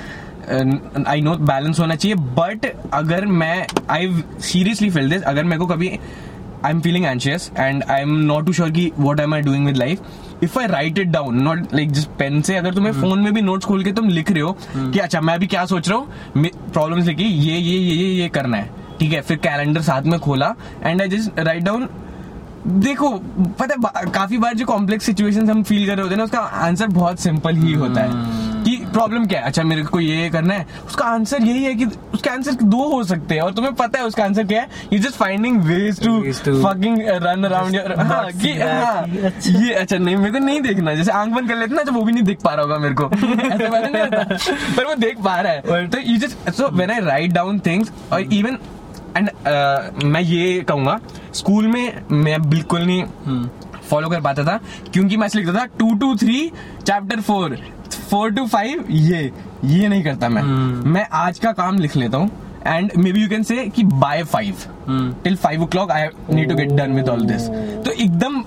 I I know balance होना चाहिए, but अगर मैं I seriously feel this, अगर मेरे को कभी I'm feeling anxious and I'm not too sure कि what am I doing with life. If I write it down, not like just pen से, अगर तुम्हें फोन में भी नोट्स खोल के तुम लिख रहे हो कि अच्छा मैं अभी क्या सोच रहा हूँ, प्रॉब्लम्स लिखी, ये ये ये ये ये करना है, ठीक है, फिर कैलेंडर साथ में खोला and I just write down. देखो पता है काफी बार जो कॉम्प्लेक्स सिचुएशंस हम फील कर रहे होते हैं ना, उसका आंसर बहुत सिंपल ही होता है कि प्रॉब्लम क्या है, अच्छा मेरे को ये करना है, उसका आंसर यही है कि उसके आंसर दो हो सकते हैं और तुम्हें पता है उसका आंसर क्या है. You just finding ways to fucking run around your, हाँ कि हाँ ये अच्छा नहीं मेरे को नहीं देखना, जैसे आंख बंद कर लेते ना, वो भी नहीं देख पा रहा होगा मेरे को, ऐसा वाला नहीं होता, पर वो देख पा रहा है. तो you just so when I write down things, और इवन एंड मैं ये कहूँगा स्कूल में मैं बिल्कुल नहीं फॉलो कर पाता था, क्योंकि मैं लिखता था two to three chapter four four to five, ये ये नहीं करता मैं. hmm. मैं आज का काम लिख लेता हूँ and maybe you can say कि by five till five o'clock I need to get done with all this. तो एकदम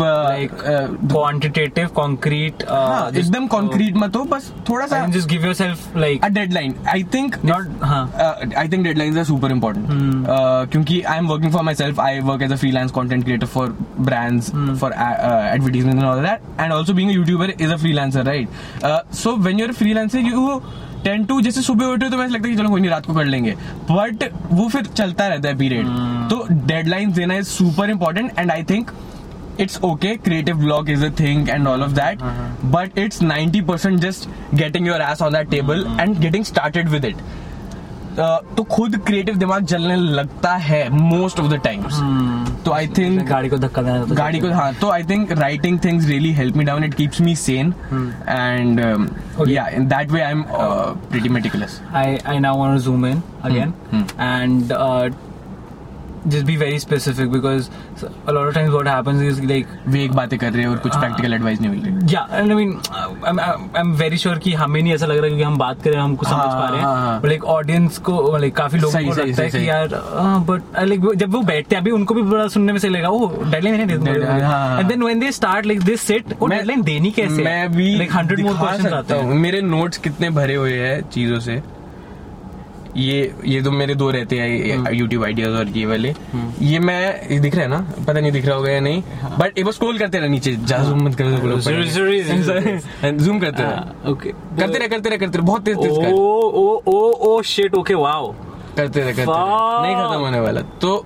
क्वांटिटेटिव कॉन्क्रीट, एकदम कॉन्क्रीट मत हो, बस थोड़ा सा just give yourself like a deadline. I think not I think deadlines are super important, क्योंकि I am working for myself. I work as a freelance content creator for brands, for advertisement and all that, and also being a youtuber is a freelancer, right? So when you are freelancer you tend to, जैसे सुबह उठे हो तो मैं लगता है कि चलो कोई नहीं रात को कर लेंगे, बट वो फिर चलता रहता है पीरियड. तो डेडलाइंस देना is super important and I think it's okay, creative block is a thing and all of that, uh-huh. but it's ninety percent just getting your ass on that table uh-huh. and getting started with it. तो खुद creative दिमाग जलने लगता है most of the times. तो I think गाड़ी को धक्का देना, गाड़ी को, हाँ, तो I think writing things really help me down. It keeps me sane and yeah in that way I am pretty meticulous. I I now want to zoom in again and just be very specific because a lot of times what happens is like वे एक बातें कर रहे हैं और कुछ practical advice नहीं मिल रही. yeah and I mean I'm I'm very sure कि हमें नहीं ऐसा लग रहा है क्योंकि हम बात कर रहे हैं हमको समझ पा रहे हैं, but like audience को like काफी लोगों को लगता है कि यार but like जब वो बैठते हैं अभी उनको भी बड़ा सुनने में से लगेगा वो डेडलाइन है and then when they start like this sit वो डेडलाइन देनी कैसे, मैं भी like hundred more questions आते हैं. मेरे नोट्स कितने भरे हुए हैं चीजों से. ये ये तो मेरे दो रहते हैं यूट्यूब आइडियाज और ये वाले. ये मैं ये दिख रहा है ना, पता नहीं दिख रहा होगा या नहीं, बट एक बार स्क्रॉल करते रहे नीचे, जा जूम मत करो, जूम करते रहे, ओके करते रहे करते रहे करते रहे बहुत तेज तेज कर. Oh oh oh oh shit, okay wow, करते रहे करते रहे, नहीं खत्म होने वाला. तो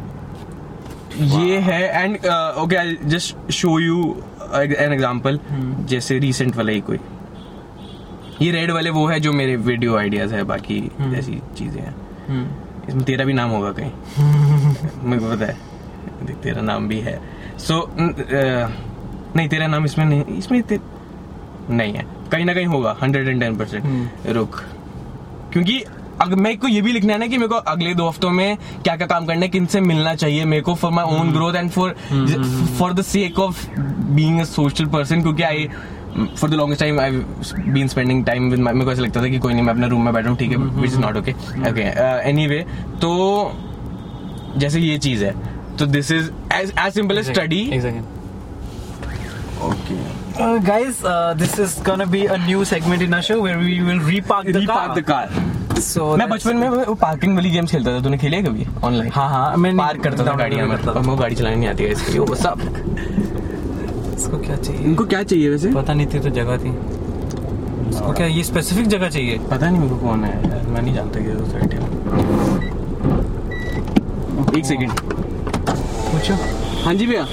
ये है and okay I just show you an example. जैसे रिसेंट वाला ही कोई, ये रेड वाले वो है जो मेरे वीडियो आइडियाज है, बाकी ऐसी चीजें हैं. इसमें तेरा भी नाम होगा कहीं, मुझे पता है, देख तेरा नाम भी है. सो so, uh, नहीं तेरा नाम इसमें नहीं, इसमें ते... नहीं है, कहीं ना कहीं होगा हंड्रेड एंड टेन परसेंट. रुक, क्योंकि अगर मेरे को ये भी लिखना है ना कि मेरे को अगले दो हफ्तों में क्या क्या काम करना है, किन से मिलना चाहिए मेरे को for my own growth and for for the sake of being a social person. क्योंकि I for the longest time I been spending time with, मेरे को ऐसा लगता था कि कोई नहीं, मैं अपने रूम में बैठा हूँ, ठीक है, which is not okay. Okay anyway, तो जैसे ये चीज है, तो this is as as simple as study. Okay guys, uh, this is gonna be a new segment in our show where we will repark the repark the car. So मैं बचपन में वो पार्किंग वाली गेम्स खेलता था. तूने खेली है कभी ऑनलाइन? हाँ हाँ, मैं पार्क करता था गाड़ियाँ में. हमको गाड़ी चलानी नहीं आती है इसलिए. वो सब इसको क्या चाहिए, इनको क्या चाहिए वैसे पता नहीं थी, तो जगह थी इसको. क्या ये स्पेसिफिक जगह चाहिए? पता नहीं मेरे को कौन है, मैं नहीं जानता कि उस साइड है. एक सेकंड पूछो. हाँ जी भैया.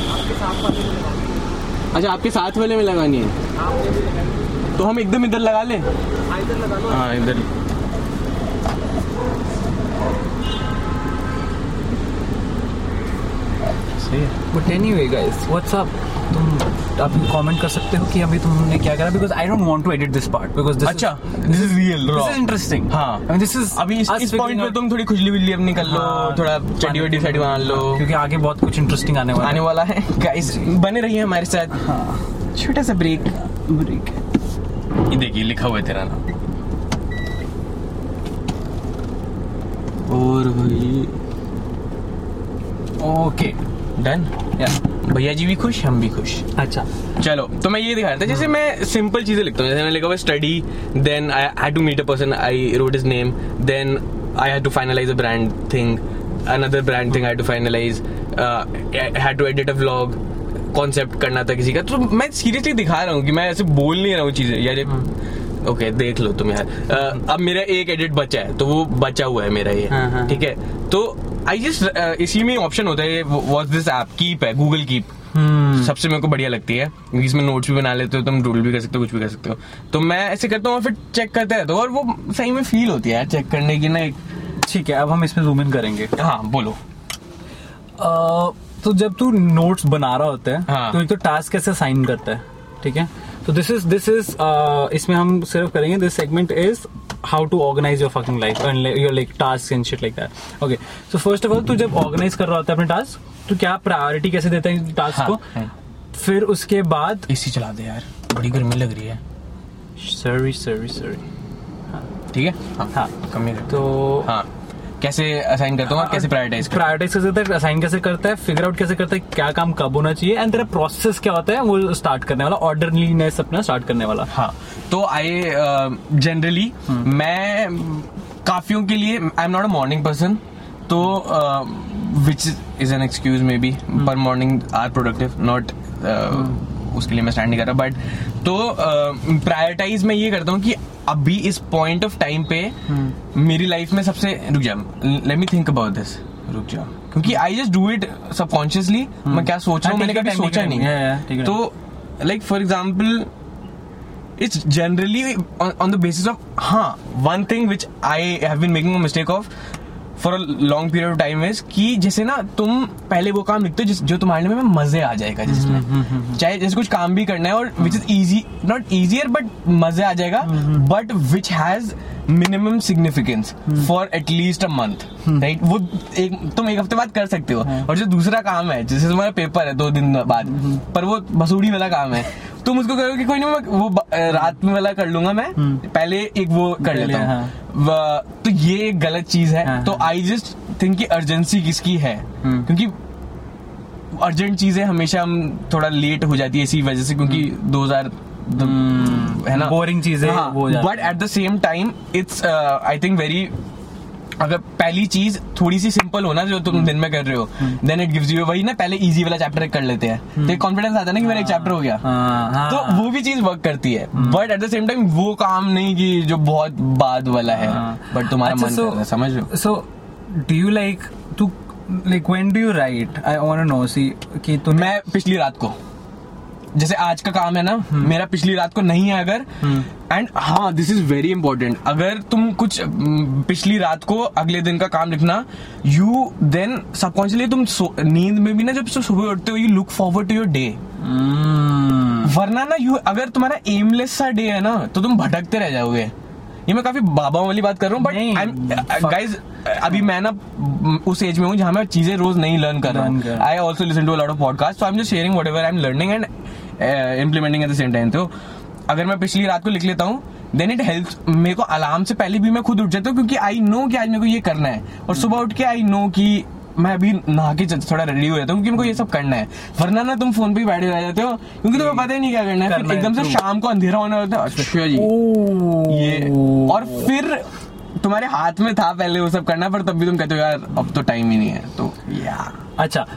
अच्छा, आपके साथ वाले में लगानी है, तो हम एकदम इधर लगा लें. हाँ इधर. But anyway guys, what's up? तुम आप कमेंट कर सकते हो कि अभी तुमने क्या करा, because I don't want to edit this part because अच्छा this is real, this is interesting. हाँ, दिस इज अभी इस, इस पॉइंट पे तुम थोड़ी खुजली विजली अपनी कर लो, थोड़ा चड्डी वड्डी साइड मान लो, क्योंकि आगे बहुत कुछ इंटरेस्टिंग आने वाला आने वाला है. गाइस बने रहिए हमारे साथ. हाँ, छोटा सा ब्रेक ब्रेक ये देखिए लिखा हुआ है तेरा नाम. और भाई ओके डन. या भैया जी भी खुश, हम भी खुश. अच्छा चलो, तो मैं ये दिखा रहा था, जैसे मैं सिंपल चीजें लिखता हूँ. जैसे मैंने लिखा हुआ study, then I had to meet a person, I wrote his name, then I had to finalise a brand thing, another brand thing I had to finalise, had to edit a vlog, concept करना था किसी का. तो मैं seriously दिखा रहा हूँ कि मैं ऐसे बोल नहीं रहा हूँ चीजें यार. ओके okay, देख लो तुम यार. uh, अब मेरा एक एडिट बचा है, तो वो बचा हुआ है मेरा ये, ठीक है. तो आई जस्ट इसी में ऑप्शन होता है, व्हाट्स दिस ऐप, कीप है, गूगल कीप. सबसे मेरे को बढ़िया लगती है क्योंकि इसमें नोट्स भी बना लेते हो, तुम डूडल भी कर सकते हो, कुछ भी कर सकते हो. तो मैं ऐसे करता हूँ और फिर चेक करते रहता हूँ, और वो सही में फील होती है यार चेक करने की ना. एक ठीक है, अब हम इसमें जूम इन करेंगे. हाँ बोलो. uh, तो जब तू नोट्स बना रहा होता है, हाँ. तो तो टास्क कैसे साइन करता है, ठीक है. तो दिस इज दिस इज इसमें हम सिर्फ करेंगे, this segment is how to organise your fucking life and your like task and shit like that. Okay, so first of all तू जब ऑर्गेनाइज कर रहा होता है अपने टास्क, तो क्या प्रायोरिटी कैसे देता है टास्क हाँ, को. हाँ. फिर उसके बाद एसी चला दे यार, बड़ी गर्मी लग रही है. सॉरी सॉरी सॉरी ठीक है. हाँ, हाँ. कमी तो हाँ, कैसे असाइन करता हूँ और कैसे प्रायोरिटाइज प्रायोरिटाइज कैसे करता है, असाइन कैसे करता है, फिगर आउट कैसे करता है, क्या काम कब होना चाहिए, एंड तेरा प्रोसेस क्या होता है वो स्टार्ट करने वाला, ऑर्डरलीनेस अपना स्टार्ट करने वाला. हाँ, तो आई जनरली मैं काफियों के लिए I am not a morning person, तो which is an excuse maybe, पर मॉर्निंग आर प्रोडक्टिव, नॉट उसके लिए मैं स्टैंड नहीं कर रहा. बट तो प्रायोरिटाइज uh, मैं ये करता हूँ कि अभी इस पॉइंट ऑफ टाइम पे hmm. मेरी लाइफ में सबसे, रुक जा, let me think about this, रुक जा, क्योंकि I just do it subconsciously. मैं क्या सोच रहा हूँ मैंने कभी सोचा नहीं. yeah, yeah, तो like for example it's generally on, on the basis of हाँ one thing which I have been making a mistake of for a long period of time is कि जैसे ना तुम पहले वो काम लिखते हो जिस जो तुम्हारे में मजे आ जाएगा जिसमें चाहे जैसे कुछ काम भी करना है और which is easy not easier but मजे आ जाएगा but which has minimum significance for at least a month right वो एक तुम एक हफ्ते बाद कर सकते हो और जो दूसरा काम है जैसे तुम्हारा पेपर है दो दिन बाद पर वो बसूड़ी वाला काम है तुम उसको करोगे कि कोई नहीं मैं वो रात में वाला कर लूंगा मैं पहले एक वो कर लेता हूँ तो ये एक गलत चीज है तो आई जस्ट थिंक कि अर्जेंसी किसकी है क्योंकि अर्जेंट चीजें हमेशा हम थोड़ा लेट हो जाती है इसी वजह से क्योंकि दो हजार है ना बोरिंग चीजें but at the same time it's I think very अगर पहली चीज थोड़ी सी सिंपल हो ना जो तुम दिन में कर रहे हो देन इट गिव्स यू वही ना पहले इजी वाला चैप्टर कर लेते हैं तो एक कॉन्फिडेंस आता है ना कि मेरा एक चैप्टर हो गया तो वो भी चीज वर्क करती है but at the same time वो काम नहीं कि जो बहुत बाद वाला है बट तुम्हारा मन कर रहा है समझ लो so do you like to like when do you write I want to know see कि तुम मैं पिछली रात को जैसे आज का काम है ना मेरा पिछली रात को नहीं है अगर एंड हाँ दिस इज वेरी इंपॉर्टेंट अगर तुम कुछ पिछली रात को अगले दिन का काम लिखना यू देन सबकॉन्शियसली तुम नींद में भी ना जब सुबह उठते हो you look forward to your day वरना ना यू अगर तुम्हारा एमलेस सा डे है ना तो तुम भटकते रह जाओगे ये मैं काफी बाबाओं वाली बात कर रहा हूँ बट गाइज अभी मैं ना उस एज में हूँ जहाँ मैं चीजें रोज नहीं लर्न कर रहा हूँ I also listen to a lot of podcast so I am just sharing whatever I am learning and implementing at the same time तो अगर मैं पिछली रात को लिख लेता हूँ देन इट हेल्प्स मेरे को अलार्म से पहले भी मैं खुद उठ जाता हूँ क्योंकि आई नो कि आज मेरे को ये करना है और सुबह उठ के आई नो कि मैं अभी नहा के थोड़ा रेडी हो जाता हूँ क्योंकि मेरे को ये सब करना है वरना ना तुम फोन पे ही बैठे रह जाते हो क्योंकि तुम्हें पता ही नहीं क्या करना है एकदम से शाम को अंधेरा होने होता है अच्छा जी ये और फिर तुम्हारे हाथ में था पहले वो सब करना पर तब भी तुम कहते हो यार अब तो टाइम ही नहीं है तो या अच्छा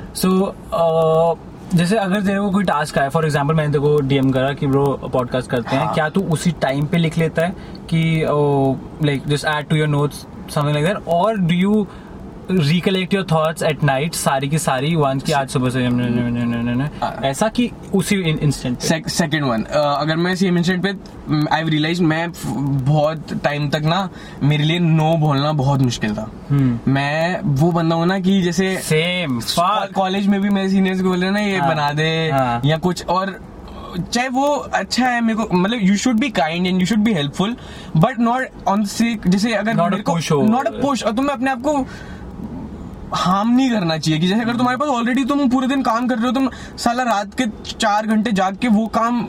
सो जैसे अगर तेरे को कोई टास्क आया फॉर एग्जांपल मैंने तेरे को डीएम करा कि ब्रो पॉडकास्ट करते हैं क्या तू उसी टाइम पे लिख लेता है कि like just add to your notes something like that और do you recollect your thoughts at night सारी की सारी वन की आज सुबह से ऐसा कि उसी इंस्टेंट सेकंड वन अगर मैं सेम इंस्टेंट पे आई रियलाइज मैं बहुत टाइम तक ना मेरे लिए नो बोलना बहुत मुश्किल था मैं वो बंदा हूँ ना कि जैसे सेम कॉलेज में भी मेरे सीनियर्स को बोल रहे ना ये बना दे या कुछ और चाहे वो अच्छा है मेरे को मतलब you should be kind and you should be helpful but not on से जैसे अगर नॉट अ पुश और तुम्हें अपने आप को हार्म नहीं करना चाहिए कि जैसे अगर तुम्हारे पास ऑलरेडी तुम पूरे दिन काम कर रहे हो तुम साला रात के चार घंटे जाग के वो काम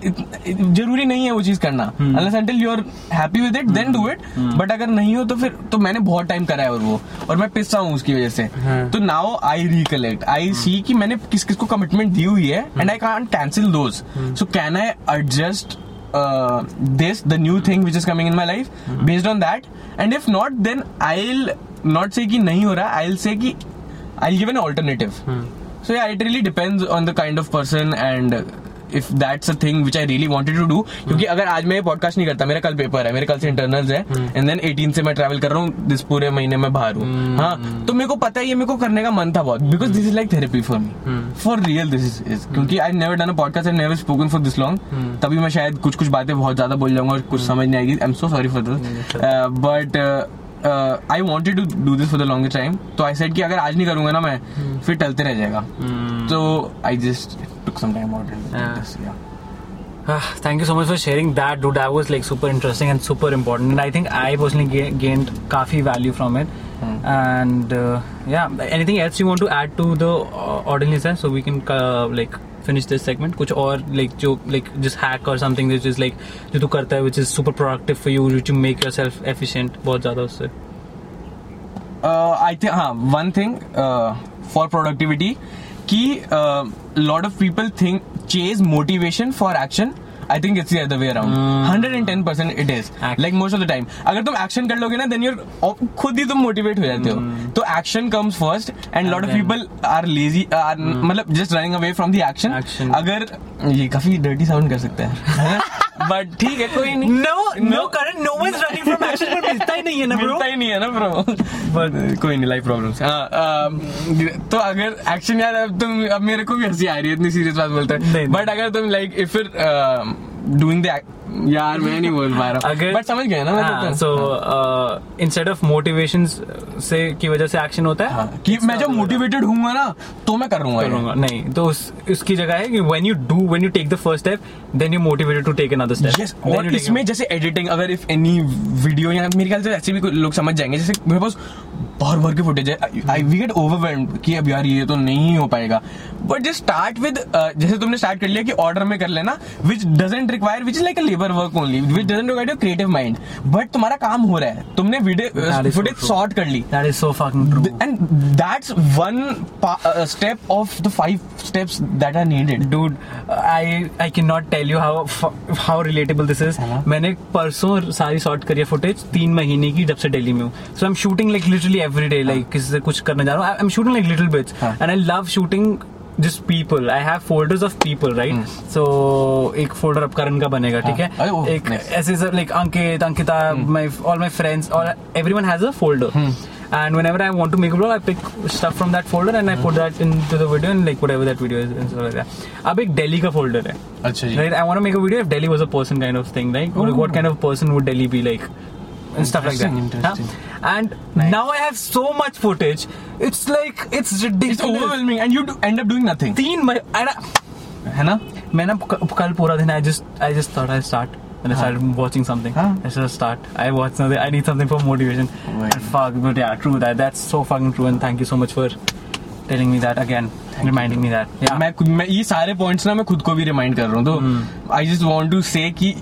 जरूरी नहीं है वो चीज करना unless until you are happy with it then do it but अगर नहीं हो तो फिर तो मैंने बहुत टाइम करा है और वो और मैं पिस्सा हूँ उसकी वजह से तो नाउ आई रिकलेक्ट आई सी कि मैंने किस किस को कमिटमेंट दी हुई है and I can't cancel those so can I adjust this the new thing which is coming in my life based on that and if not then I'll not say कि नहीं हो रहा I'll say कि I'll give an alternative so yeah it really depends on the kind of person and if that's a thing which I really wanted to do क्योंकि अगर आज मैं ये पॉडकास्ट नहीं करता मेरा कल पेपर है मेरे कल से इंटरनल्स है एंड देन एटीन से मैं ट्रैवल कर रहा हूँ दिस पूरे महीने में बाहर हूँ हाँ तो मेरे को पता है ये मेरे को करने का मन था बहुत because this is like therapy for me for real this is क्योंकि I never done a podcast I never spoken for this long तभी मैं शायद कुछ कुछ बातें बहुत ज्यादा बोल जाऊंगा और कुछ समझ नहीं आएगी I am so sorry for this but I wanted to do this for the longest time तो आई सेड कि अगर आज नहीं करूंगा ना मैं फिर टलते रह जाएगा तो I just took some time out and did this, yeah. Uh, thank you so much for sharing that, dude. That was like super interesting and super important, and I think I personally ga- gained काफी value from it. Hmm. And uh, yeah, anything else you want to add to the uh, audience there, so we can uh, like finish this segment? कुछ और like जो like just hack or something which is like जो तू करता है which is super productive for you, which you make yourself efficient बहुत ज़्यादा उससे. Uh, I think हाँ one thing uh, for productivity कि uh, lot of people think chase motivation for action. I think it's the other way around. one hundred ten percent it is. Act. Like most of the time. अगर तुम action कर लोगे ना, then you're खुद ही तुम motivate हो जाते हो. तो action comes first, and, and lot of people are lazy. Are मतलब just running away from the action. action. अगर ये काफी dirty sound कर सकता है. But ठीक है कोई नहीं. No, no, current no one's running from action. पर मिलता ही नहीं है ना bro. मिलता ही नहीं है ना bro. But कोई नहीं life problems. हाँ तो अगर action यार अब तुम अब मेरे को भी हंसी आ रही है इतनी serious बात बोलते हैं. But अगर तुम like if it doing the यार मैं नहीं बोल पा रहा अगर बट समझ गए ना मैं हाँ, so इंस्टेड ऑफ मोटिवेशन से की वजह से एक्शन होता है हाँ, कि मैं जब मोटिवेटेड हूँगा ना तो मैं करूँगा करूँगा नहीं तो उस उसकी जगह है कि when you do when you take the first step then you motivated to take another step yes, और इसमें जैसे एडिटिंग अगर इफ एनी वीडियो या मेरे ख्याल से ऐसे भी लोग समझ जाएंगे जैसे मेरे पास भर भर के फुटेज है आई वी गेट ओवरवेल्म्ड कि अब यार ये तो नहीं हो पाएगा बट जस्ट स्टार्ट विद जैसे तुमने स्टार्ट कर लिया कि ऑर्डर में कर लेना which doesn't require which is like a labour work only which doesn't require your creative mind but तुम्हारा काम हो रहा है तुमने वीडियो फुटेज सॉर्ट कर ली that is so fucking true and that's one step of the five steps that are needed dude I I can not tell you how how relatable this is मैंने परसों सारी sort करी है footage तीन महीने की जब से दिल्ली में हूँ so I am shooting like literally every day like किसी से कुछ करने जा रहा हूँ I am shooting like little bits and I love shooting just people I have folders of people right hmm. so एक folder अब करण का बनेगा ठीक है oh, एक nice. ऐसे like Ankit Ankita hmm. my all my friends all everyone has a folder hmm. and whenever I want to make a vlog I pick stuff from that folder and I put that into the video and like whatever that video is and stuff like that अब एक Delhi का folder है अच्छा जी right I want to make a video if Delhi was a person kind of thing like oh. what kind of person would Delhi be like and stuff like that interesting. Huh? and nice. now I have so much footage it's like it's ridiculous it's overwhelming and you do end up doing nothing तीन महीने है ना मैं ना कल पूरा दिन I just I just thought I'll start and I started watching something huh? I should start I watched something I need something for motivation right. and fuck but yeah true that that's so fucking true and thank you so much for telling me that again thank reminding you. me that yeah मैं मैं ये सारे points ना मैं खुद को भी remind कर रहा हूँ तो I just want to say कि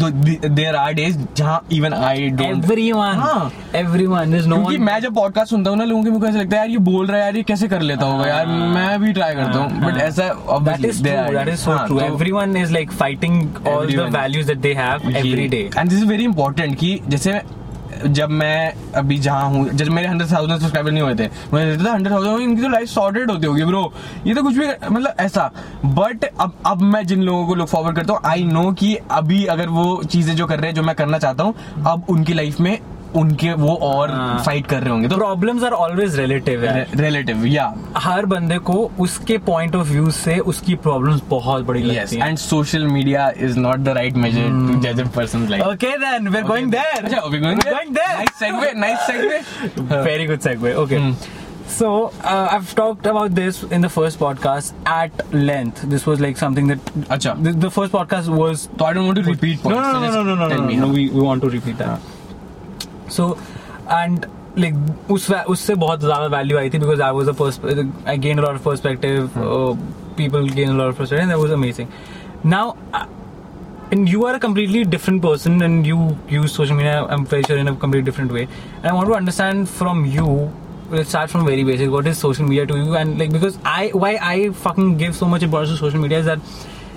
there are days जहाँ even I don't everyone हाँ. everyone there's no क्योंकि one मैं जब पॉडकास्ट सुनता हूँ ना लोगों के मुझे ऐसा लगता है यार ये बोल रहा है यार ये कैसे कर लेता होगा यार मैं भी ट्राई करता हूँ बट ऐसा that is true that is so true everyone is like fighting all the values that they have every day and this is very important कि जैसे जब मैं अभी जहाँ हूँ जब मेरे हंड्रेड थाउजेंड सब्सक्राइबर नहीं हुए थे मुझे लगता था हंड्रेड थाउजेंड इनकी तो लाइफ सॉर्टेड होती होगी ब्रो ये तो कुछ भी मतलब ऐसा बट अब अब मैं जिन लोगों को लुक फॉरवर्ड करता हूँ आई नो कि अभी अगर वो चीजें जो कर रहे हैं जो मैं करना चाहता हूँ अब उनकी लाइफ में उनके वो और फाइट कर रहे होंगे तो problems are always relative relative या हर बंदे को उसके पॉइंट ऑफ व्यू से उसकी प्रॉब्लम्स बहुत बड़ी लगती हैं and social media is not the right measure to जज a person life okay then we are going there अच्छा we are going there nice segue nice segue very good segue okay So uh, I've talked about this in the first podcast at length. This was like something that. Acha. The, the first podcast was. So I don't want to repeat. No, no, no, no, no, no, no, no, no. We we want to repeat that. So, and like उस उससे बहुत ज़्यादा value आई थी because I was a pers- I gained a lot of perspective. Hmm. Uh, people gained a lot of perspective, and that was amazing. Now, uh, and you are a completely different person, and you use social media. I'm very sure in a completely different way. And I want to understand from you. Let's start from very basic. What is social media to you? And like because I why I fucking give so much importance to social media is that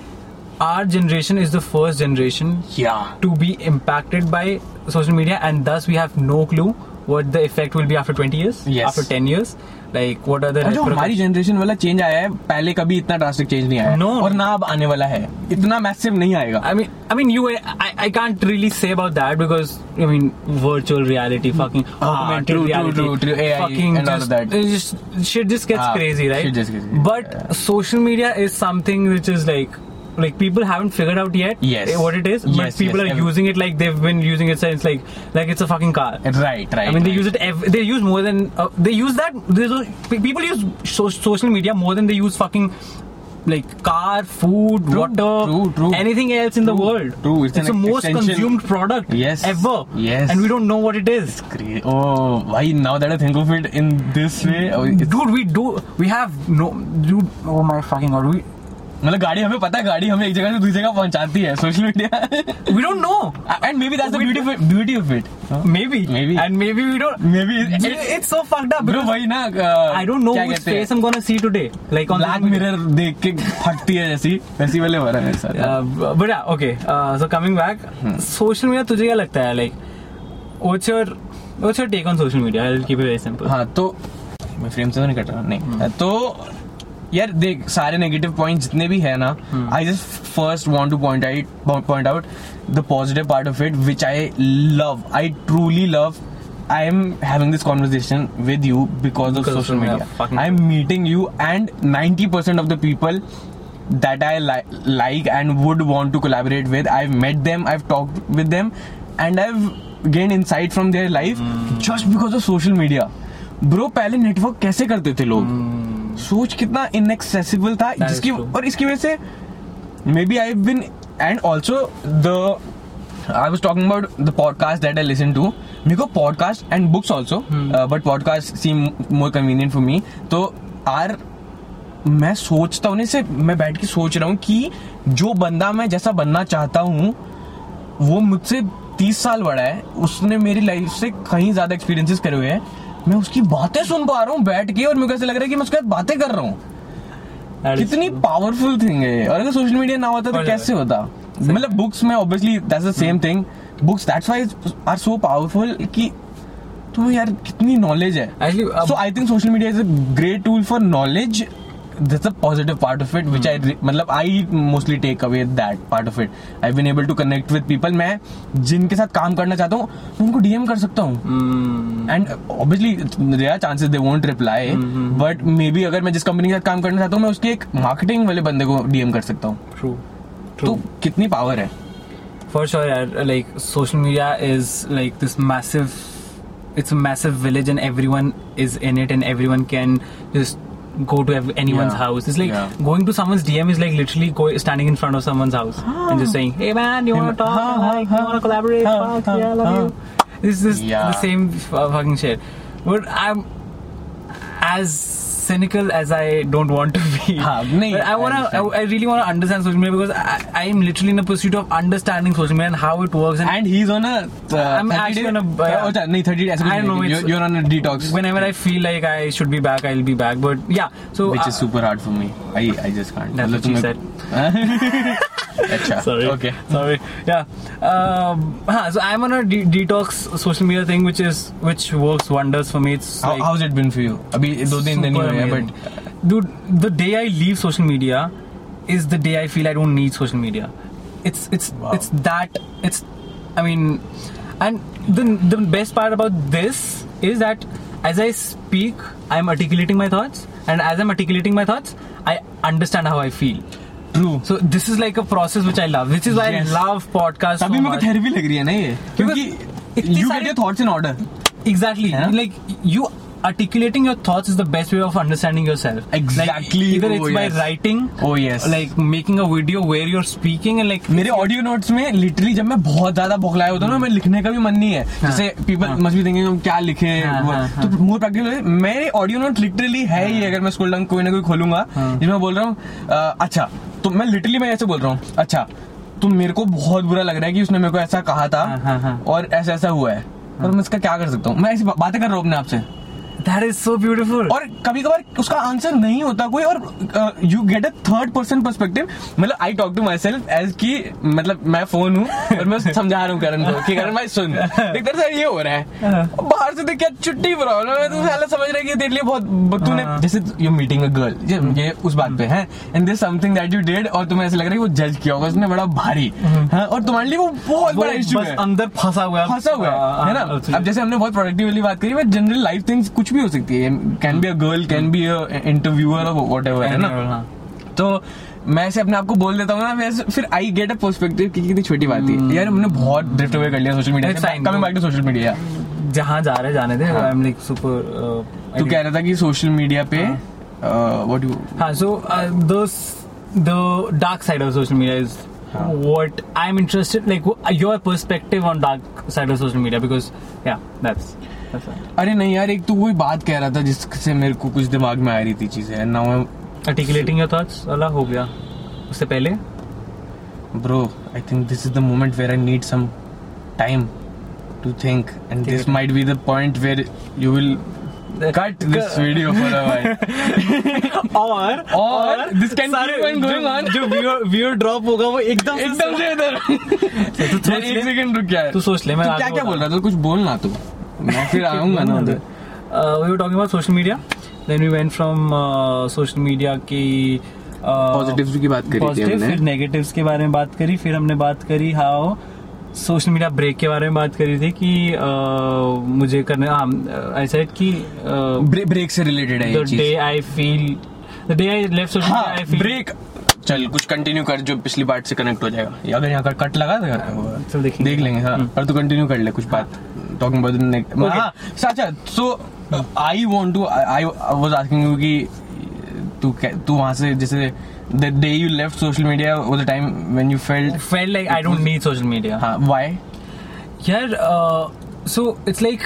our generation is the first generation yeah. to be impacted by social media, and thus we have no clue what the effect will be after twenty years, yes. after ten years. Like what are the जो हमारी generation वाला change आया है पहले कभी इतना drastic change नहीं आया no. और ना अब आने वाला है इतना मैसिव नहीं आएगा I mean I mean you I, I can't really say about that because I mean virtual reality fucking ah, augmented true, reality true, true, true. A I fucking and just, all of that it just shit just gets ah, crazy right shit just crazy. but yeah. social media is something which is like like people haven't figured out yet yes. what it is yes, but people yes, are using it like they've been using it since like like it's a fucking car right right I mean they right. use it ev- they use more than uh, they use that there's a, people use so- social media more than they use fucking like car food true, water true, true. anything else in true, the world true it's, it's the most extension. consumed product yes ever yes and we don't know what it is great. oh why now that I think of it in this way oh, dude we do we have no dude oh my fucking god we मतलब गाड़ी हमें पता है गाड़ी हमें एक जगह से दूसरी जगह पहुंचाती है social media we don't know and maybe that's the beauty of it, beauty of it huh? maybe maybe and maybe we don't maybe it, it's so fucked up bro वही ना I don't know which face I'm gonna see today like on Black Mirror देख के फटती है जैसी वैसी वाले हो रहा है sir but yeah okay uh, so coming back hmm. social media तुझे क्या लगता है like what's your what's your take on social media I'll keep it very simple हाँ तो मैं फ्रेम से तो नहीं कट रहा नहीं तो यार देख सारे नेगेटिव पॉइंट जितने भी है ना I just first want to point out point out the positive part of it which I love I truly love I am having this conversation with you because of social media. I am meeting you and ninety percent of the people that I li- like and would want to collaborate with. I've met them, I've talked with them, and I've gained insight from their life mm. just because of social media. Bro, पहले network कैसे करते थे लोग? mm. सोच कितना inaccessible था, जिसकी और इसकी वजह से maybe I've been, and also the I was talking about the podcast that I listen to. मेरे को podcast and books also, hmm. uh, but podcast seem more convenient for me. तो आर मैं सोचता हूँ, से मैं बैठ के सोच रहा हूँ कि जो बंदा मैं जैसा बनना चाहता हूँ वो मुझसे तीस साल बड़ा है, उसने मेरी लाइफ से कहीं ज्यादा एक्सपीरियंसेस करे हुए हैं, मैं उसकी बातें सुन पा रहा हूँ बैठ के और मेरे को ऐसा लग रहा है कि मैं उसके साथ बातें कर रहा हूँ. कितनी पावरफुल थिंग है. और अगर सोशल मीडिया ना होता तो कैसे होता? मतलब बुक्स में obviously that's the same thing. Books that's why are so powerful कि तुम्हें यार कितनी नॉलेज है. So I think social media is a great tool for knowledge. That's a positive part of it, which I मतलब I mostly take away that part of it. I've been able to connect with people. मैं जिनके साथ काम करना चाहता हूँ मैं उनको D M कर सकता हूँ. And obviously there are chances they won't reply, but maybe अगर मैं जिस कंपनी के साथ काम करना चाहता हूँ मैं उसके एक मार्केटिंग वाले बंदे को D M कर सकता हूँ. True. तो कितनी पावर है. For sure, यार. Like social media is like this massive. It's a massive village and everyone is in it and everyone can just go to anyone's yeah. house. It's like yeah. going to someone's D M is like literally go, standing in front of someone's house ah. and just saying, "Hey man, you want to talk? Ah, like, ah, you want to collaborate? Ah, Fuck, ah, yeah, I love ah. you." This is yeah. the same uh, fucking shit. But I'm as cynical as I don't want to be. Haan, nahi, but I wanna, I, I really want to understand social media because I, I am literally in a pursuit of understanding social media and how it works. And, and he's on a. Uh, I'm actually on a. Uh, oh, nahi, thirty days. I know you're, you're on a detox. Whenever I feel like I should be back, I'll be back. But yeah, so which uh, is super hard for me. I I just can't. That's what you said. Achha. Sorry. Okay. Sorry. Yeah. Um, huh, so I'm on a de- detox social media thing, which is which works wonders for me. It's how, like, how's it been for you? Abhi do din nahi hue hain, but. Dude, the day I leave social media is the day I feel I don't need social media. It's it's wow. it's that it's I mean, and the the best part about this is that as I speak, I'm articulating my thoughts, and as I'm articulating my thoughts, I understand how I feel. True. So this is like a process which I love. Which is why yes. I love podcasts. तभी मेरे को therapy लग रही है ना ये, क्योंकि you get your thoughts in order. Exactly. Yeah? Like you. Articulating your thoughts is the best way of understanding yourself. Exactly. Like, either oh, it's yes. by writing. Oh yes. Like making a video where you're speaking and like. मेरे audio notes में literally जब मैं बहुत ज्यादा बौखलाया होता हूँ ना, मैं लिखने का भी मन नहीं है. जैसे पीपल मस्ट बी थिंकिंग हम क्या लिखे. तो मोर प्रैक्टिकल मेरे ऑडियो नोट लिटरली है ही. अगर मैं स्कूल कोई ना कोई खोलूंगा जिसमें बोल रहा हूँ अच्छा, तो मैं लिटरली मैं ऐसे बोल रहा हूँ अच्छा, तो मेरे को बहुत बुरा लग रहा है कि उसने मेरे को ऐसा कहा था और ऐसा ऐसा हुआ है, और मैं इसका क्या कर सकता हूँ. मैं ऐसी बातें कर रहा हूँ अपने आप से. That is so beautiful. और कभी कभार उसका आंसर नहीं होता कोई, और you get a third person perspective. मतलब I talk to my self as की मतलब मैं फोन हूँ और मैं समझा रहा हूँ करण को कि करण भाई सुन देख तेरे साथ ये हो रहा है, बाहर से देख क्या चुट्टी प्रॉब्लम है, तू साला समझ रहा है कि तेरे लिए बहुत तूने जैसे यू मीटिंग अ गर्ल ये उस बात पे है and this something that you did, और तुम्हें ऐसा लग रहा है कि वो जज किया होगा उसने बड़ा भारी है और तुम्हारे लिए वो बहुत बड़ा इशू है, अंदर फंसा हुआ है फंसा हुआ है ना. अब जैसे हमने बहुत प्रोडक्टिव वाली बात करी, बट जनरल लाइफ थिंग्स कुछ भी हो सकती है. Can be a girl, can be a interviewer और व्हाटएवर है ना. तो मैं ऐसे अपने आप को बोल देता हूँ ना, वैसे फिर आई गेट अ पर्सपेक्टिव कि कितनी छोटी बात है यार, हमने बहुत ड्रिफ्ट अवे कर लिया सोशल मीडिया से. Coming back to social media, जहाँ जा रहे जाने दे. I am like super. तू कह रहा था कि सोशल मीडिया पे व्हाट यू हाँ so those the dark side of social media is what I'm interested, like your perspective on dark side of social media, because yeah that's that's right. अरे नहीं यार, एक तू कोई बात कह रहा था जिससे मेरे को कुछ दिमाग में आ रही थी चीजें. now I'm articulating your thoughts वाला हो गया. उससे पहले bro I think this is the moment where I need some time to think, and this might be the point where you will cut this video for a while. और और this can keep going on. जो viewer viewer drop होगा वो एकदम एकदम से इधर. तो एक सेकंड रुक गया. तू सोच ले. मैं क्या क्या बोल रहा था, कुछ बोलना तू, मैं फिर आऊंगा ना उधर. We were talking about social media, then we went from uh, social media की पॉजिटिव्स की बात करी थी हमने, फिर नेगेटिव्स के बारे में बात करी, फिर हमने बात करी हाउ सोशल मीडिया ब्रेक के बारे में बात करी थी कि uh, मुझे करने आई सेड कि ब्रेक से रिलेटेड है ये चीज. The day I feel the day I left social media I feel break. चल कुछ कंटिन्यू कर जो पिछली पार्ट से कनेक्ट हो जाएगा, या अगर यहाँ कट लगा तो देख देख लेंगे. हाँ, पर तू कंटिन्यू कर ले कुछ बात टॉकिंग अबाउट द नेक्स्ट. हाँ अच्छा, so I want to I was asking you कि तू तू वहां से जैसे the day you left social media was the time when you felt felt like I don't need social media. हाँ, why? Yeah, uh, so it's like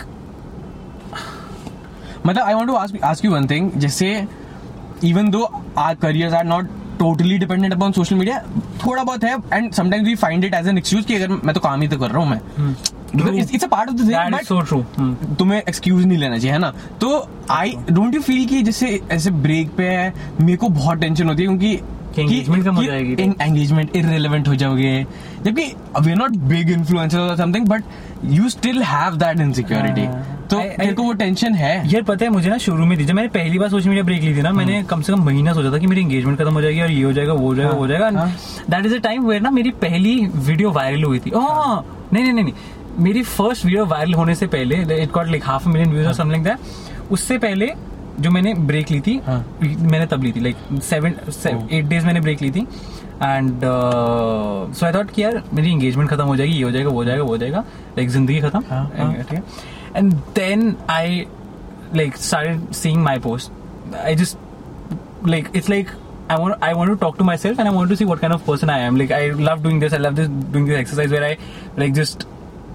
मतलब I want to ask ask you one thing. जैसे even though our careers are not totally dependent upon social media, थोड़ा बहुत है, and sometimes we find it as an excuse कि अगर मैं तो काम ही तो कर रहा हूँ मैं. hmm. It's, it's a part of the thing, but so true. hmm. तुम्हें एक्सक्यूज नहीं लेना चाहिए, है ना. तो आई डोंट यू फील कि जैसे ऐसे ब्रेक पे है, मेरे को बहुत टेंशन होती है क्योंकि एंगेजमेंट कम हो जाएगी, एंगेजमेंट इररिलेवेंट हो जाओगे, जबकि we are not big influencer और something, but you still have that insecurity. तो मेरे को वो टेंशन है यार. पता है मुझे ना, शुरू में थी जब मैंने पहली बार सोशल मीडिया ब्रेक ली थी ना, मैंने कम से कम महीना सोचा था कि मेरी एंगेजमेंट खत्म हो जाएगी और ये हो जाएगा वो हो जाएगा वो हो जाएगा. That is a time where ना मेरी पहली वीडियो वायरल हुई थी. ओह नहीं नहीं नहीं मेरी फर्स्ट वीडियो वायरल होने से पहले, it got like half a million views और समथिंग दैट. उससे पहले जो मैंने ब्रेक ली थी, हाँ. मैंने तब ली थी लाइक सेवन एट डेज मैंने ब्रेक ली थी. एंड सो आई थॉट कि यार मेरी एंगेजमेंट खत्म हो जाएगी, ये हो जाएगा वो हो जाएगा वो हो जाएगा, लाइक जिंदगी खत्म. And then I like started seeing my post. I just like it's like I want I want to talk to myself and I want to see what kind of person I am. Like I love doing this. I love this doing this exercise where I like just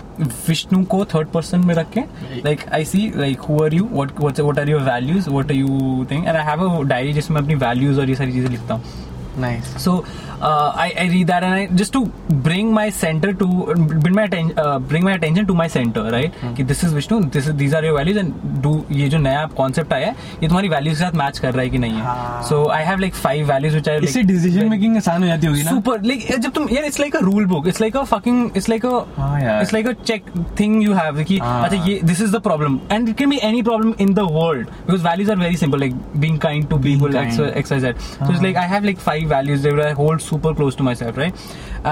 Vishnu को third person में रख के, like I see like who are you, what what are your values, what are you think, and I have a diary जिसमें अपनी values और ये सारी चीजें लिखता हूँ. Nice. So uh, I, I read that and I just to bring my center to bring my attention uh, bring my attention to my center, right? Hmm. कि this is Vishnu, this is these are your values and do ये जो नया concept आया है ये तुम्हारी values के साथ match कर रहा है कि नहीं है. हाँ. So I have like five values which I like. इससे decision making आसान हो जाती होगी ना? Super. Like जब तुम यार it's like a rule book. It's like a fucking it's like a हाँ यार. It's like a check thing you have कि अच्छा ये this is the problem and it can be any problem in the world because values are very simple, like being kind to people, X Y Z. So it's like I have like five values that I hold super close to myself, right?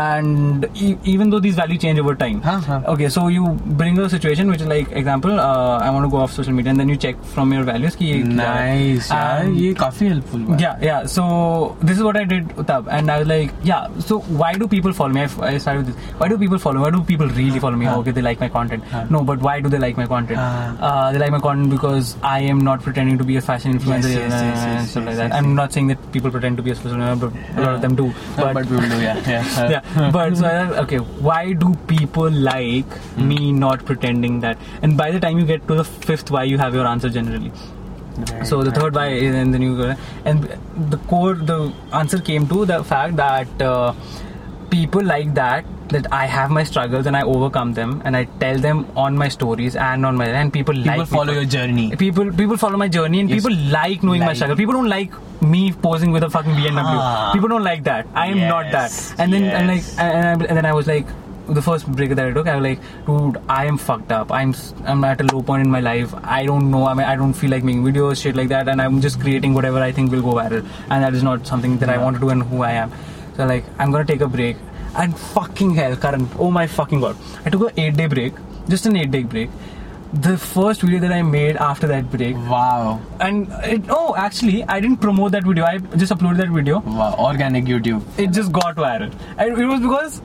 And e- even though these values change over time. Huh, huh. Okay, so you bring a situation which is like example, uh, I want to go off social media and then you check from your values ki nice. Yeah, ये काफी helpful है. Yeah, yeah. So this is what I did tab and I was like, yeah. So why do people follow me? I, I started with this. Why do people follow me? Why do people really follow me? Huh. Okay, they like my content. Huh. No, but why do they like my content? Huh. Uh, they like my content because I am not pretending to be a fashion influencer yes, yes, yes, and yes, stuff yes, like that. yes, I'm yes. not saying that people pretend to be a fashion influencer, but a lot of them do. But, but people do, yeah, yeah. Yeah, but so I, okay, why do people like mm. me not pretending that? And by the time you get to the fifth why, you have your answer generally. Right, so the right. third why, and then you go, and the core, the answer came to the fact that uh, people like that. That I have my struggles and I overcome them and I tell them on my stories and on my and people, people like follow people, your journey. People people follow my journey and yes. people like knowing like. my struggle. People don't like me posing with a fucking B M W. Ah. People don't like that. I am yes. not that. And then yes. and like and, I, and then I was like, the first break that I took, I was like, dude, I am fucked up. I'm I'm at a low point in my life. I don't know. I mean, I don't feel like making videos, shit like that, and I'm just creating whatever I think will go viral, and that is not something that yeah. I want to do and who I am. So like, I'm gonna take a break. And fucking hell, Karan, oh my fucking god. I took an eight day break, just an eight day break. The first video that I made after that break. Wow. And it, oh, actually, I didn't promote that video. I just uploaded that video. Wow, organic YouTube. It just got viral. And it was because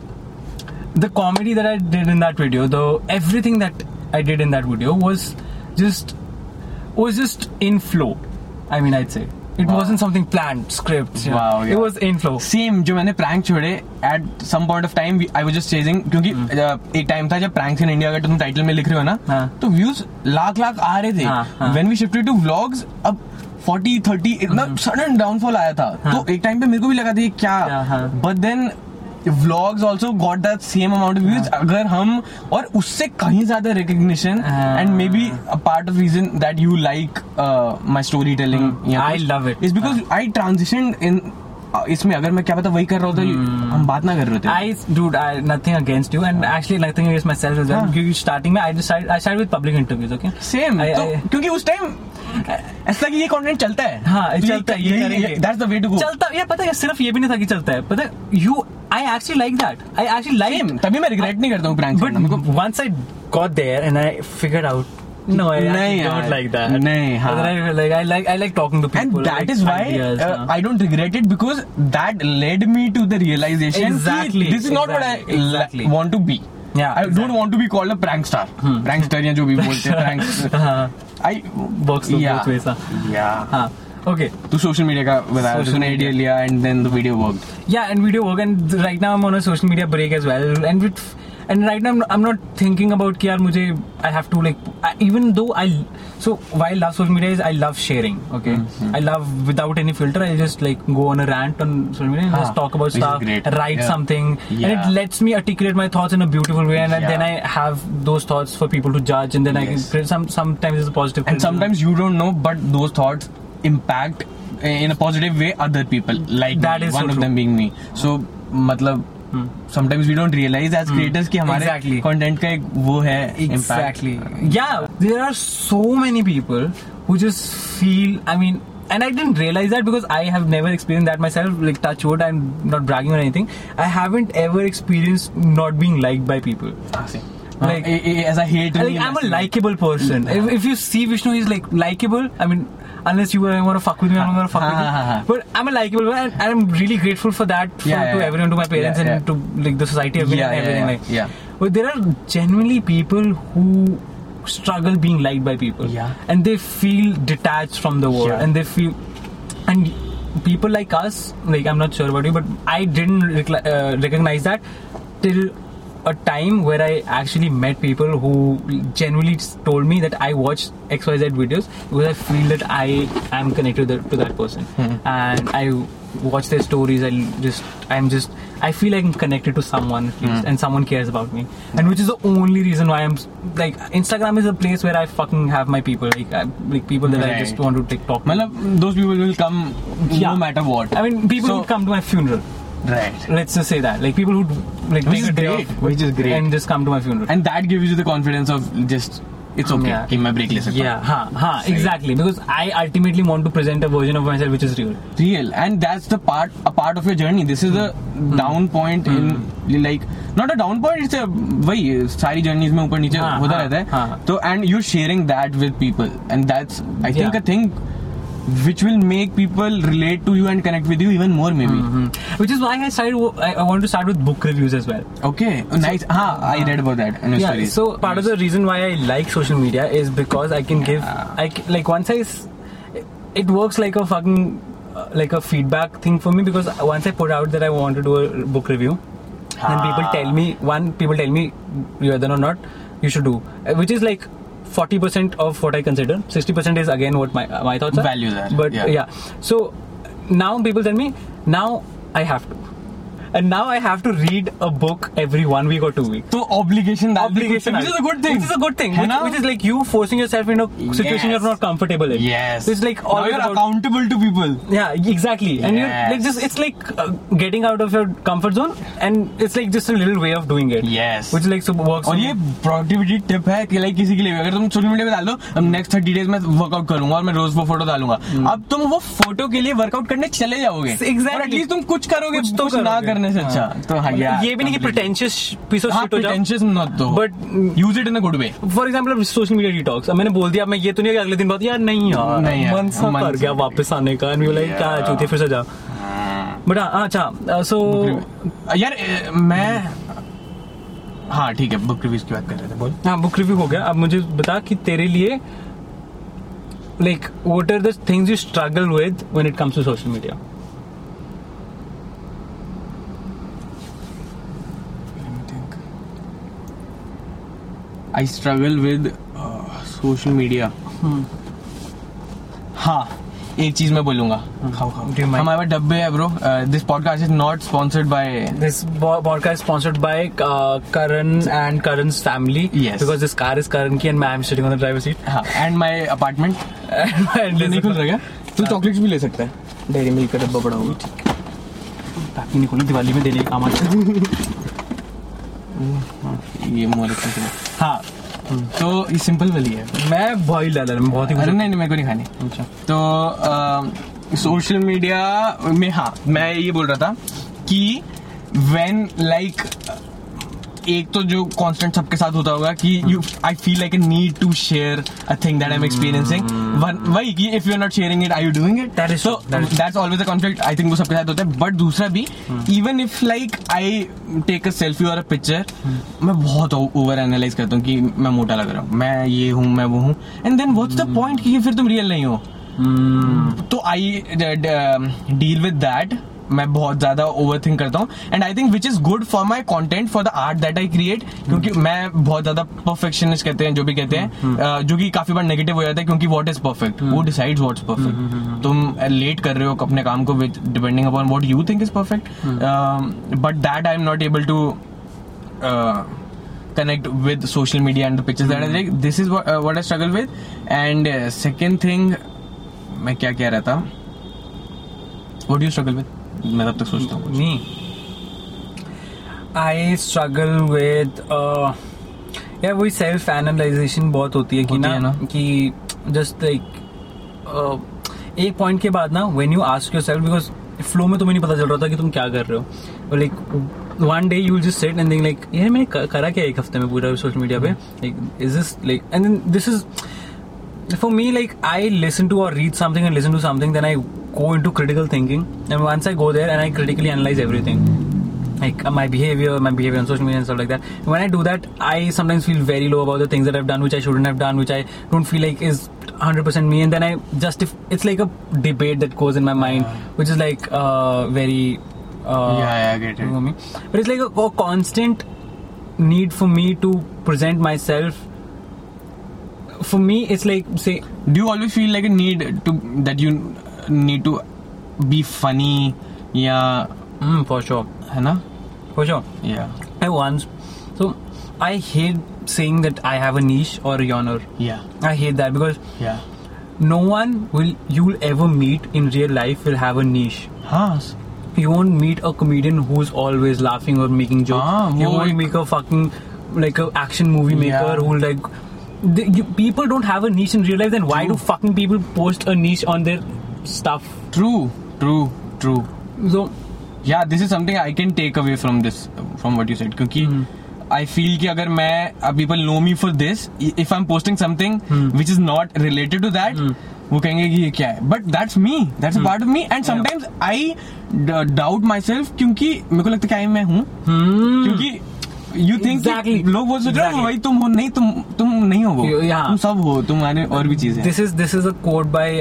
the comedy that I did in that video, the everything that I did in that video was just was just in flow. I mean, I'd say. It wow. wasn't something planned, scripts. Wow, yeah. It was in flow. Same, जो मैंने prank छोड़े, at some point of time I was just chasing, क्योंकि hmm. एक time था जब pranks in India अगर तुम title में लिख रहे हो ना, हाँ. तो views लाख लाख आ रहे थे. हाँ, हाँ. When we shifted to vlogs, अब forty thirty इतना hmm. sudden downfall आया था. हाँ. तो एक time पे मेरे को भी लगा था ये क्या? हाँ. But then vlogs also got that same amount of views. अगर हम और उससे कहीं ज्यादा recognition and maybe a part of reason that you like uh, my storytelling. I love it. Is because I transitioned in इसमें अगर मैं क्या पता वही कर रहा होता hmm. हम बात ना कर रहे होते. I dude, I nothing against you and actually nothing against myself as well. क्योंकि starting में I decided I started with public interviews, okay? Same. I, तो I, क्योंकि उस टाइम ऐसा कि ये कंटेंट चलता है. हाँ, चलता है. ये करेंगे. That's the way to go. चलता है. ये पता है सिर्फ ये भी नहीं था कि चलता है. पता है you I actually like that. I actually like. Same. तभी मैं regret नहीं करता हूँ prank करना. But once I got there and I figured out No, I नहीं actually यार, don't like that. नहीं, हाँ. But I like I like I like talking to people. And that like is why ideas, uh, हाँ. I don't regret it, because that led me to the realization Exactly, कि this is not exactly, what I exactly. want to be. Yeah, I exactly. don't want to be called a prank star. Prankster या जो भी बोलते हैं prank. हाँ. I Works yeah both ways, हाँ. yeah. हाँ. Okay. तो social media का बताया, Social तूने media. idea लिया and then the video worked. Yeah, and video work, and right now I'm on a social media break as well, and with and right now I'm, I'm not thinking about कि यार मुझे I have to like I, even though I so why I love social media is I love sharing. Okay, Mm-hmm. I love without any filter. I just like go on a rant on social media and Ah, just talk about which is stuff, great. write Yeah. something, and Yeah. it lets me articulate my thoughts in a beautiful way, and Yeah. then I have those thoughts for people to judge, and then I can Yes. create some sometimes it's a positive And criticism. sometimes you don't know, but those thoughts impact in a positive way other people, like That me, is one so of true. them being me. So मतलब sometimes we don't realize as creators कि हमारे Exactly. content का एक वो है impact. Exactly. Yeah, there are so many people who just feel. I mean, and I didn't realize that because I have never experienced that myself. Like touch wood, I'm not bragging or anything. I haven't ever experienced not being liked by people. हाँ, same. Like- हाँ, ए- ए- as a hate. Like I'm a likable person. If, if you see Vishnu, he's like likable. I mean, unless you want to fuck with me, I'm not gonna fuck Ha, with ha, ha, you. ha. But I'm a likable one, and I'm really grateful for that. For, Yeah, yeah, to yeah. everyone, to my parents, Yeah, and yeah. to like the society, everything, Yeah, yeah, everything. yeah, Like, yeah. But there are genuinely people who struggle being liked by people, Yeah. and they feel detached from the world, Yeah. and they feel, and people like us, like I'm not sure about you, but I didn't recla- uh, recognize that till a time where I actually met people who genuinely told me that I watch X Y Z videos because I feel that I am connected to, the, to that person, and I watch their stories. I just, I'm just, I feel like I'm connected to someone at least, and someone cares about me, and which is the only reason why I'm like Instagram is a place where I fucking have my people, like I, like people that I Right. just want to take talk. मतलब those people will come Yeah. no matter what. I mean, people So- who come to my funeral. Right. Let's just say that, like people who like Which take is a day great, off which is great. and just come to my funeral. And that gives you the confidence of just it's okay Yeah. कि मैं break ले सकता हूँ. Yeah, ha, ha, exactly. Because I ultimately want to present a version of myself which is real. Real, and that's the part a part of your journey. This is the down point in like not a down point. It's a वही सारी journeys में ऊपर नीचे हाँ, होता हाँ, रहता है. हाँ. तो and you're sharing that with people, and that's I think Yeah. a thing which will make people relate to you and connect with you even more maybe. Mm-hmm. Which is why I started. I, I want to start with book reviews as well. Okay, oh, nice. हाँ, I read about that in your Yeah. stories. So part of the reason why I like social media is because I can give. I c- like once I. s- It works like a fucking uh, like a feedback thing for me because once I put out that I want to do a book review, and people tell me one people tell me whether or not you should do, uh, which is like. forty percent of what I consider. sixty percent is again what my my thoughts are. Values are, But yeah. yeah. So now people tell me now I have to. And now I have to read a book every one week or two weeks. तो obligation that Obligation, which is a good thing. Which is a good thing. है Which, ना? which is like you forcing yourself in a situation Yes. you're not comfortable in. Yes. So it's like now always you're about, accountable to people. yeah, exactly. And you're Yes. like just it's like uh, getting out of your comfort zone, and it's like just a little way of doing it. Yes. Which like so works. और for ये me. Productivity tip है कि like किसी के लिए भी, अगर तुम सोशल मीडिया पे डाल दो अब नेक्स्ट थर्टी डेज में वर्कआउट करूंगा और मैं रोज वो फोटो डालूंगा, अब तुम वो फोटो के लिए वर्कआउट करने चले जाओगे. Exactly. और एटलीस्ट तुम कुछ करोगे, कुछ तो कुछ ना करोगे. करने से अच्छा. तो हाँ, yeah, ये भी नहीं कि pretentious piece of हाँ, shit हो जाओ. pretentious not तो, But use it in a good way. For example social media detox. अब मैंने बोल दिया, मैं ये तो नहीं कि अगले दिन बाद यार नहीं यार नहीं यार, मन सा मन कर सा- गया वापस आने का, एंड लाइक क्या Yeah. चूतिया फिर से जा. बट हाँ, अच्छा सो यार ए, मैं हाँ ठीक है, बुक रिव्यूज की बात कर रहे थे, बोल. हाँ बुक रिव्यू हो गया. अब मुझे बता कि तेरे लिए like what are the things you struggle with when it comes to social media. I struggle with social media. हाँ, एक चीज मैं बोलूंगा. खाओ खाओ. Do you mind? हमारे पास डब्बे है bro. This podcast is not sponsored by. This bo- podcast is sponsored by uh, Karan and Karan's family. Yes. Because this car is Karan ki and I'm sitting on the driver's seat. हाँ, and my apartment. And नहीं खुल रहा क्या? तू chocolates भी ले सकता है. डेयरी मिल्क का डब्बा बड़ा होगा. ताकि नहीं खोलो, दिवाली में देने के काम आता है. ये मोर एक्सपेंसिव. हाँ, तो ये सिंपल वाली है. मैं बॉइल डाला मैं बहुत ही अरे नहीं नहीं, मेरे को नहीं खानी. अच्छा. तो सोशल मीडिया में हाँ मैं ये बोल रहा था कि व्हेन लाइक एक तो जो कांस्टेंट सबके साथ होता होगा कि you I feel like a need to share a thing that I'm experiencing. वही कि if you're not sharing it, are you doing it? That is so that is that's always a conflict. I think वो सबके साथ होता है. But दूसरा भी, even if like I take a selfie or a picture, मैं बहुत over analyze करता हूँ कि मैं मोटा लग रहा हूँ, मैं ये हूँ, मैं वो हूँ. And then what's the point कि फिर तुम real नहीं हो? तो आई डील विद दैट. मैं बहुत ज्यादा ओवर थिंक करता हूँ and I think which is good for my content for the art that I create. क्योंकि मैं बहुत ज्यादा परफेक्शनिस्ट कहते हैं जो भी कहते हैं, uh, जो कि काफी बार नेगेटिव हो जाता है क्योंकि व्हाट इज परफेक्ट, वो डिसाइड्स व्हाट्स परफेक्ट. तुम लेट कर रहे हो अपने काम को with depending upon what you think is perfect. But that I am not able to connect with social media and the pictures that I like. This is what, uh, what I struggle with. And uh, second thing, मैं क्या कह रहा था? What do you struggle with? मैं तब तक सोचता हूँ. Me, I struggle with uh, यार वही self analyzation बहुत होती है कि ना, ना कि just like uh, एक point के बाद ना when you ask yourself, because flow में तुम्हें नहीं पता चल रहा था कि तुम क्या कर रहे हो, like one day you will just sit and think like यार मैंने करा क्या एक हफ्ते में पूरा सोशल मीडिया पे, like is this like, and then this is for me like I listen to or read something and listen to something, then I go into critical thinking, and once I go there and I critically analyze everything, like uh, my behavior my behavior on social media and stuff like that. When I do that, I sometimes feel very low about the things that I've done which I shouldn't have done, which I don't feel like is one hundred percent me, and then I just if it's like a debate that goes in my mind, which is like uh, very Uh, yeah, yeah, I get it. Me. But it's like a, a constant need for me to present myself. For me, it's like, say, do you always feel like a need to that you need to be funny? Yeah, mm, for sure. है ना? For sure. Yeah. I once, so I hate saying that I have a niche or a genre. Yeah. I hate that because yeah, no one will you will ever meet in real life will have a niche. हाँ. You won't meet a comedian who's always laughing or making jokes. Ah, you won't like, make a fucking like a action movie maker yeah. who like the, you, people don't have a niche in real life. Then why True. do fucking people post a niche on their stuff? True, true, true. So yeah, this is something I can take away from this, from what you said. क्योंकि mm. I feel कि अगर मैं uh, people know me for this, if I'm posting something mm. which is not related to that, mm. वो कहेंगे कि ये क्या है, but that's me, that's a part of me. And sometimes I doubt myself क्योंकि मेरे को लगता है कि मैं हूँ, क्योंकि यू थिंक exactly. लोग वो सोच रहे हैं भाई तुम हो, नहीं तुम तुम नहीं हो वो, yeah. तुम सब हो, तुम्हारे और भी चीजें. This is this is a quote by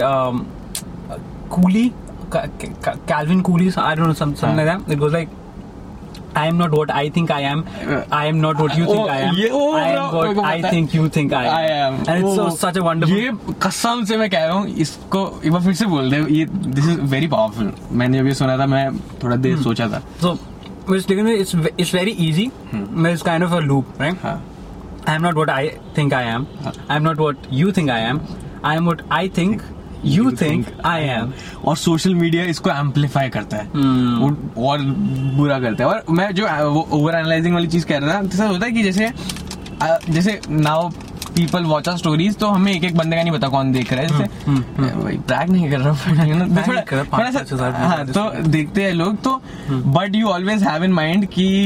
Cooley, Calvin Cooley, I don't know, something like that. It goes like I am not what I think I am. I am not what you think oh, I am. Yeah, oh, I am what I think you think I am. I am. And it's oh, so such a wonderful. ये कसम से मैं कह रहा हूँ, इसको एक बार फिर से बोल दे. ये this is very powerful. मैंने जब ये सुना था मैं थोड़ा देर hmm. सोचा था. So, it's it's very easy. Hmm. It's kind of a loop, right? हाँ. I am not what I think I am. हाँ. I am not what you think I am. I am what I think. You, you think, think I am. और social media इसको amplify करता है hmm. और बुरा करता है. और मैं जो ओवर एनालाइजिंग वाली चीज कह रहा था, ऐसा होता है कि जैसे जैसे now people watch our stories, तो हमें एक एक बंदे का नहीं पता कौन देख रहा है. जैसे भाई ब्रैग नहीं कर रहा थोड़ा सा, हाँ, तो देखते हैं लोग तो. But you always have in mind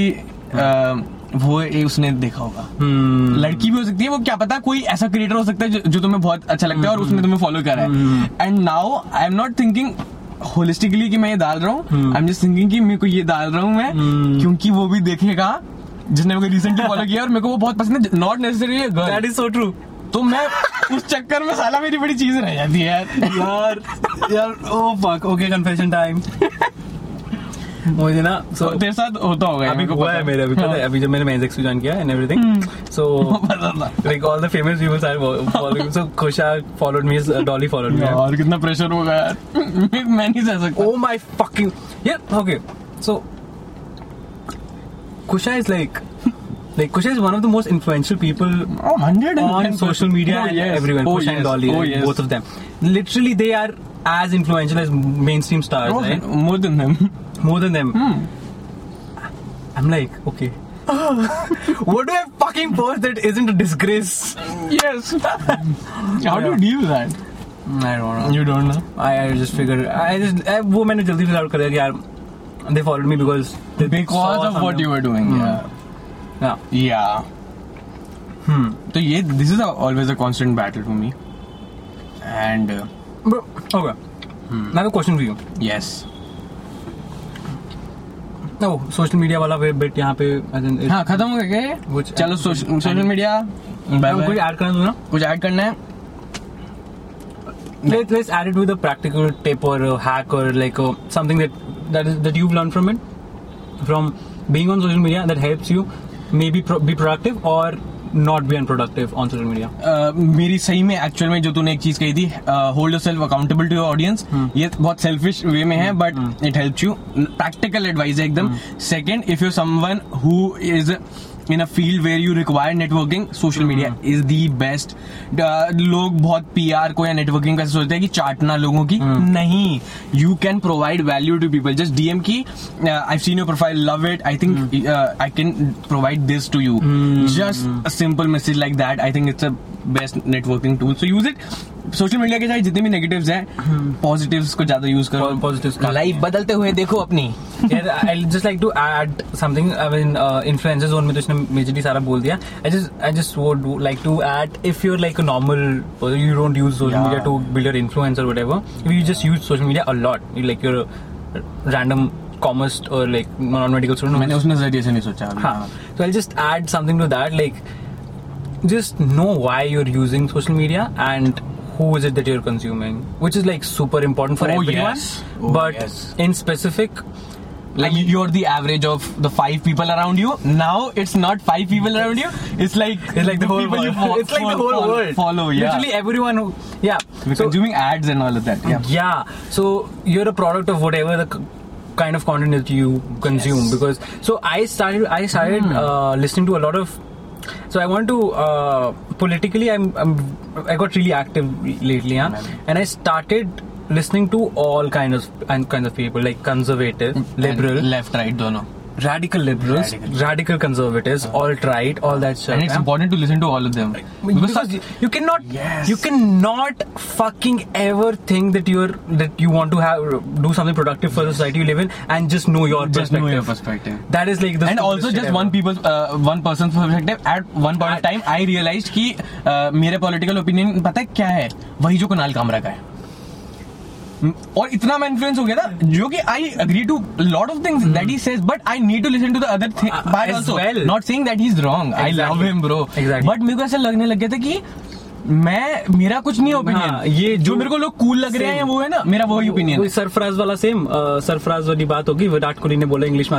कि वो उसने देखा होगा. hmm. लड़की भी हो सकती है, वो क्या पता कोई ऐसा क्रिएटर हो सकता है जो, जो तुम्हें बहुत अच्छा लगता है और उसने तुम्हें फॉलो करा है. And now I am not thinking holistically कि मैं ये डाल रहा हूँ, आई एम जस्ट थिंकिंग कि मेरे को ये डाल रहा हूँ मैं hmm. क्योंकि वो भी देखेगा जिसने मेरे को रिसेंटली फॉलो किया और मेरे को वो बहुत पसंद है. Not necessary girl. That is so true. तो मैं उस चक्कर में साला मेरी बड़ी चीज रह जाती है यार. यार oh fuck. Okay, confession time. मुझे ना so, तेरे साथ होता होगा. अभी हुआ है मेरे, अभी पता है, अभी जब मैंने मेंस एक्स ज्वाइन किया and everything, so like all the famous peoples are following. So Kusha followed me, Dolly followed me. और कितना प्रेशर होगा यार. मैं नहीं सह सकता. ओह माय फकिंग यार. Okay, so Kusha is like like Kusha is one of the most influential people oh, on social media. Oh, yes. Everyone, oh, Kusha yes. and Dolly, oh, right? yes. Both of them. Literally, they are as influential as mainstream stars, oh, right? More than them. More than them. Hmm. I'm like, okay. What do I fucking post that isn't a disgrace? Yes. How yeah. do you deal with that? I don't know. You don't know? I, I just figured. I just I, वो मैंने जल्दी figure out कर दिया कि यार they followed me because because of what you were doing. Hmm. Yeah. Yeah. Yeah. Hmm. So yeah, this is a, always a constant battle for me. And uh, But, okay. Hmm. I have a question for you. yes. No, social media वाला bit यहाँ पे as in it- हाँ खत्म हो गया क्या? Which- चलो social media कोई ऐड करना दूँ ना? कुछ ऐड करना है? Let's let's add it with a practical tip or a hack or like a, something that that is that you've learned from it, from being on social media that helps you maybe pro- be productive or not be unproductive on social media. Uh, मेरी सही में actual में जो तूने एक चीज कही थी, hold yourself accountable to your audience, ये बहुत सेल्फिश वे में है but it helps you. Practical advice है एकदम. Second, if you someone who is in a field where you require networking, social media is the best. Uh, लोग बहुत P R को या networking का सोचते हैं कि चाटना लोगों की, नहीं. You can provide value to people. Just D M की, uh, I've seen your profile, love it. I think uh, I can provide this to you. Just a simple message like that. I think it's a best networking tool. So use it. Social media के चाहे जितने भी negatives हैं, positives को ज्यादा use करो. Positives का. Life बदलते हुए देखो अपनी. Yeah, I'll just like to add something. I mean, uh, influencer zone में तो इसने majorly सारा बोल दिया. I just I just would like to add, if you're like a normal person, you don't use social Yeah. media to build your influence or whatever. If you just use social media a lot, you like you're a random commerce or like non-medical student. मैंने उस नजरिए से नहीं सोचा. हाँ. So I'll just add something to that. Like, just know why you're using social media and who is it that you're consuming, which is like super important for Oh, everyone. yes. Oh, but yes. in specific, Like you're the average of the five people around you. Now it's not five people around you. It's like it's like the whole people world. you fo- It's like the fo- whole fo- world. Follow, yeah. Literally everyone who, yeah. We're So, consuming ads and all of that. Yeah. yeah. So you're a product of whatever the k- kind of content that you consume. Yes. Because so I started, I started uh, listening to a lot of. So I want to uh, politically. I'm, I'm I got really active lately, yeah. And I started listening to all kinds of and kinds of people, like conservative, liberal, And left, right, दोनों. radical liberals, Radical. radical conservatives, alt-right, all that stuff. And it's yeah? important to listen to all of them. Because you, you cannot, Yes. you cannot fucking ever think that you're that you want to have do something productive for the society you live in and just know your Just perspective. know your perspective. That is like the And stupidest also shit just ever. one people's uh, one person's perspective. At one point of time, I realized कि uh, मेरे political opinion पता है क्या है? वही जो कुणाल कामरा का है. और इतना मैं इन्फ्लुएंस हो गया था जो कि I agree to lot of things that he says but I need to listen to the other part as also. well. Not saying that he is wrong. I love Exactly. Him bro. Exactly. But मेरे को ऐसा लगने लग गया था कि मैं मेरा कुछ नहीं ओपिनियन. हाँ, ये जो जो मेरे को लोग कूल लग रहे हैं वो है ना मेरा वही ओपिनियन. वही सरफराज वाला सेम सरफराज वाली बात होगी. विराट कोहली ने बोला इंग्लिश में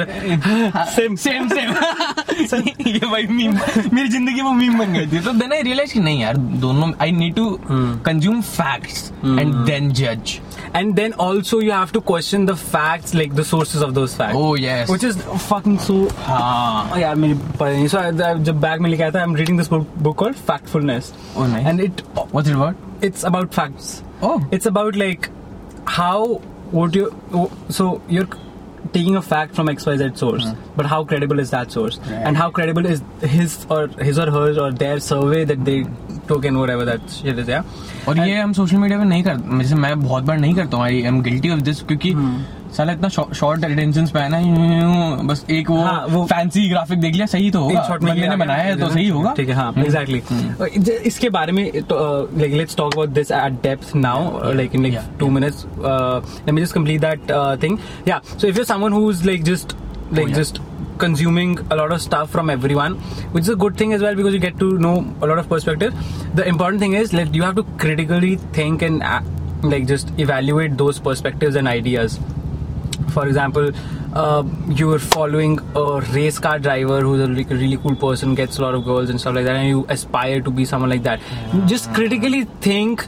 सेम सेम सेम ये भाई मीम मेरी जिंदगी वो मीम बन गई थी. तो देन आई रियलाइज कि नहीं यार दोनों I need to consume facts and then जज. and then also you have to question the facts, like the sources of those facts. Oh yes. Which is fucking so. हाँ. Oh, यार मेरी पता नहीं. So I- I- जब bag में लिखा था, I'm reading this book, book called Factfulness. Oh nice. And it What's it about? it's about facts. Oh. It's about like how would you oh, so you're taking a fact from X Y Z source, but how credible is that source, Right. and how credible is his or his or hers or their survey that they took and whatever that shit is, yeah. और ये हम social media पे नहीं करते. जैसे मैं बहुत बार नहीं करता हूँ. I am guilty of this क्योंकि साला इतना शॉर्ट अटेंशन स्पैन है. यूं बस एक वो, हाँ, वो फैंसी ग्राफिक देख लिया सही तो होगा. InShot में बंदे ने बनाया है तो सही होगा. ठीक है. हाँ एग्जैक्टली. इसके बारे में like let's talk about this at depth now like in like Yeah. Two minutes. Let me just complete that thing. Yeah so if you someone who is like just like yeah. just consuming a lot of stuff from everyone, which is a good thing as well because you get to know a lot of perspective. The important thing is like you have to critically think and uh, like just evaluate those perspectives and ideas. For example, uh, you're following a race car driver who's a really, really cool person, gets a lot of girls and stuff like that, and you aspire to be someone like that. Yeah. Just critically think,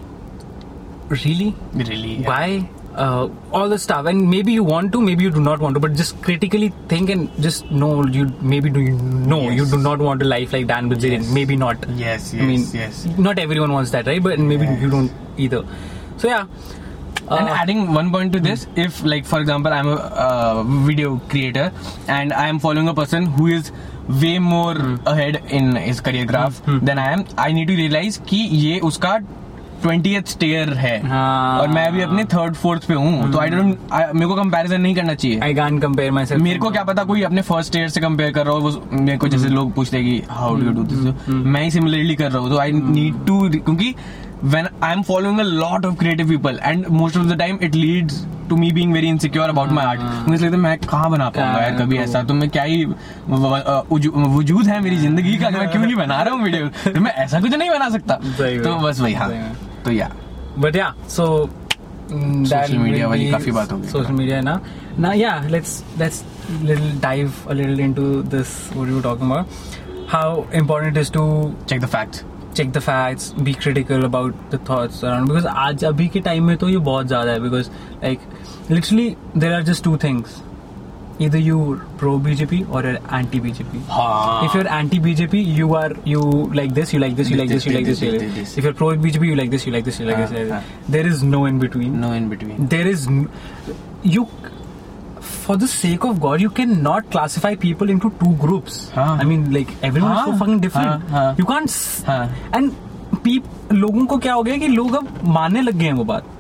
really? Really? Yeah. Why? Uh, all the stuff, and maybe you want to, maybe you do not want to, but just critically think and just know you maybe do you know Yes. you do not want a life like Dan Bilzerian. Yes. Maybe not. Yes. Yes. I mean, yes. not everyone wants that, right? But maybe Yes. you don't either. So yeah. And Uh, adding one point to this, if like for example I'm a uh, video creator and I am following a person who is way more ahead in his career graph than I am, I need to realize कि ये उसका twentieth stair है हाँ. और मैं अभी अपने third fourth पे हूँ, तो आई डोंट, मेरे को कंपैरिजन नहीं करना चाहिए. I can't compare myself. मेरे को क्या पता कोई अपने फर्स्ट स्टेयर से कंपेयर कर रहा हो, वो मेरे को जैसे लोग पूछते हैं कि how do you do this, मैं ही सिमिलरली कर रहा हूँ. तो आई नीड टू, क्योंकि when I am following a lot of creative people and most of the time it leads to me being very insecure about my art. मुझे लगता है मैं कहाँ बना पाऊंगा यार कभी ऐसा, तो मैं क्या ही वजूद है मेरी जिंदगी का, मैं क्यों नहीं बना रहा हूँ वीडियो, मैं ऐसा कुछ नहीं बना सकता. तो बस वही. हाँ, तो या बट या सो सोशल मीडिया वाली काफी बात हो गई. सोशल मीडिया ना ना या let's let's little dive a little into this what you were talking about, how important it is to check the facts. check the facts, be critical about the thoughts around, because आज अभी के time में तो ये बहुत ज़्यादा है, because like literally there are just two things, either you pro B J P or you're anti B J P. हाँ. If you're anti B J P, you are you like this, you like this, you like this, you like this, you like this. If you're pro B J P, you like this, you like this, you like this. You like this. There is no in between. No in between. There is you. For the sake of God, you cannot classify people into two groups. हाँ. I mean, like everyone हाँ. is so fucking different. हाँ. हाँ. You can't. हाँ. And peop, लोगों को क्या हो गया कि लोग अब मानने लग गए हैं वो बात.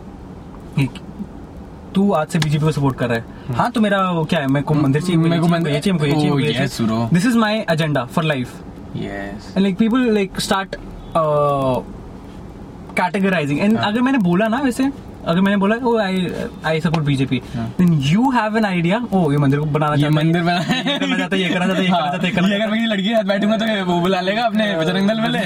तू आज से बीजेपी को सपोर्ट कर रहा है, हाँ तो मेरा वो क्या है, मेरे को मंदिर चाहिए, मेरे को मंदिर चाहिए, मेरे को ये चाहिए. This is my agenda for life. Yes. And like people like start uh, categorizing. And अगर मैंने बोला ना वैसे, अगर मैंने बोला oh I I support BJP, then you have an idea, oh ये मंदिर को बनाना ये मंदिर बना करना चाहता है, ये करना चाहता है, ये करना चाहता है, करना. अगर मेरी लड़की हाथ बैठूंगा तो वो बुला लेगा अपने बजरंग दल वाले.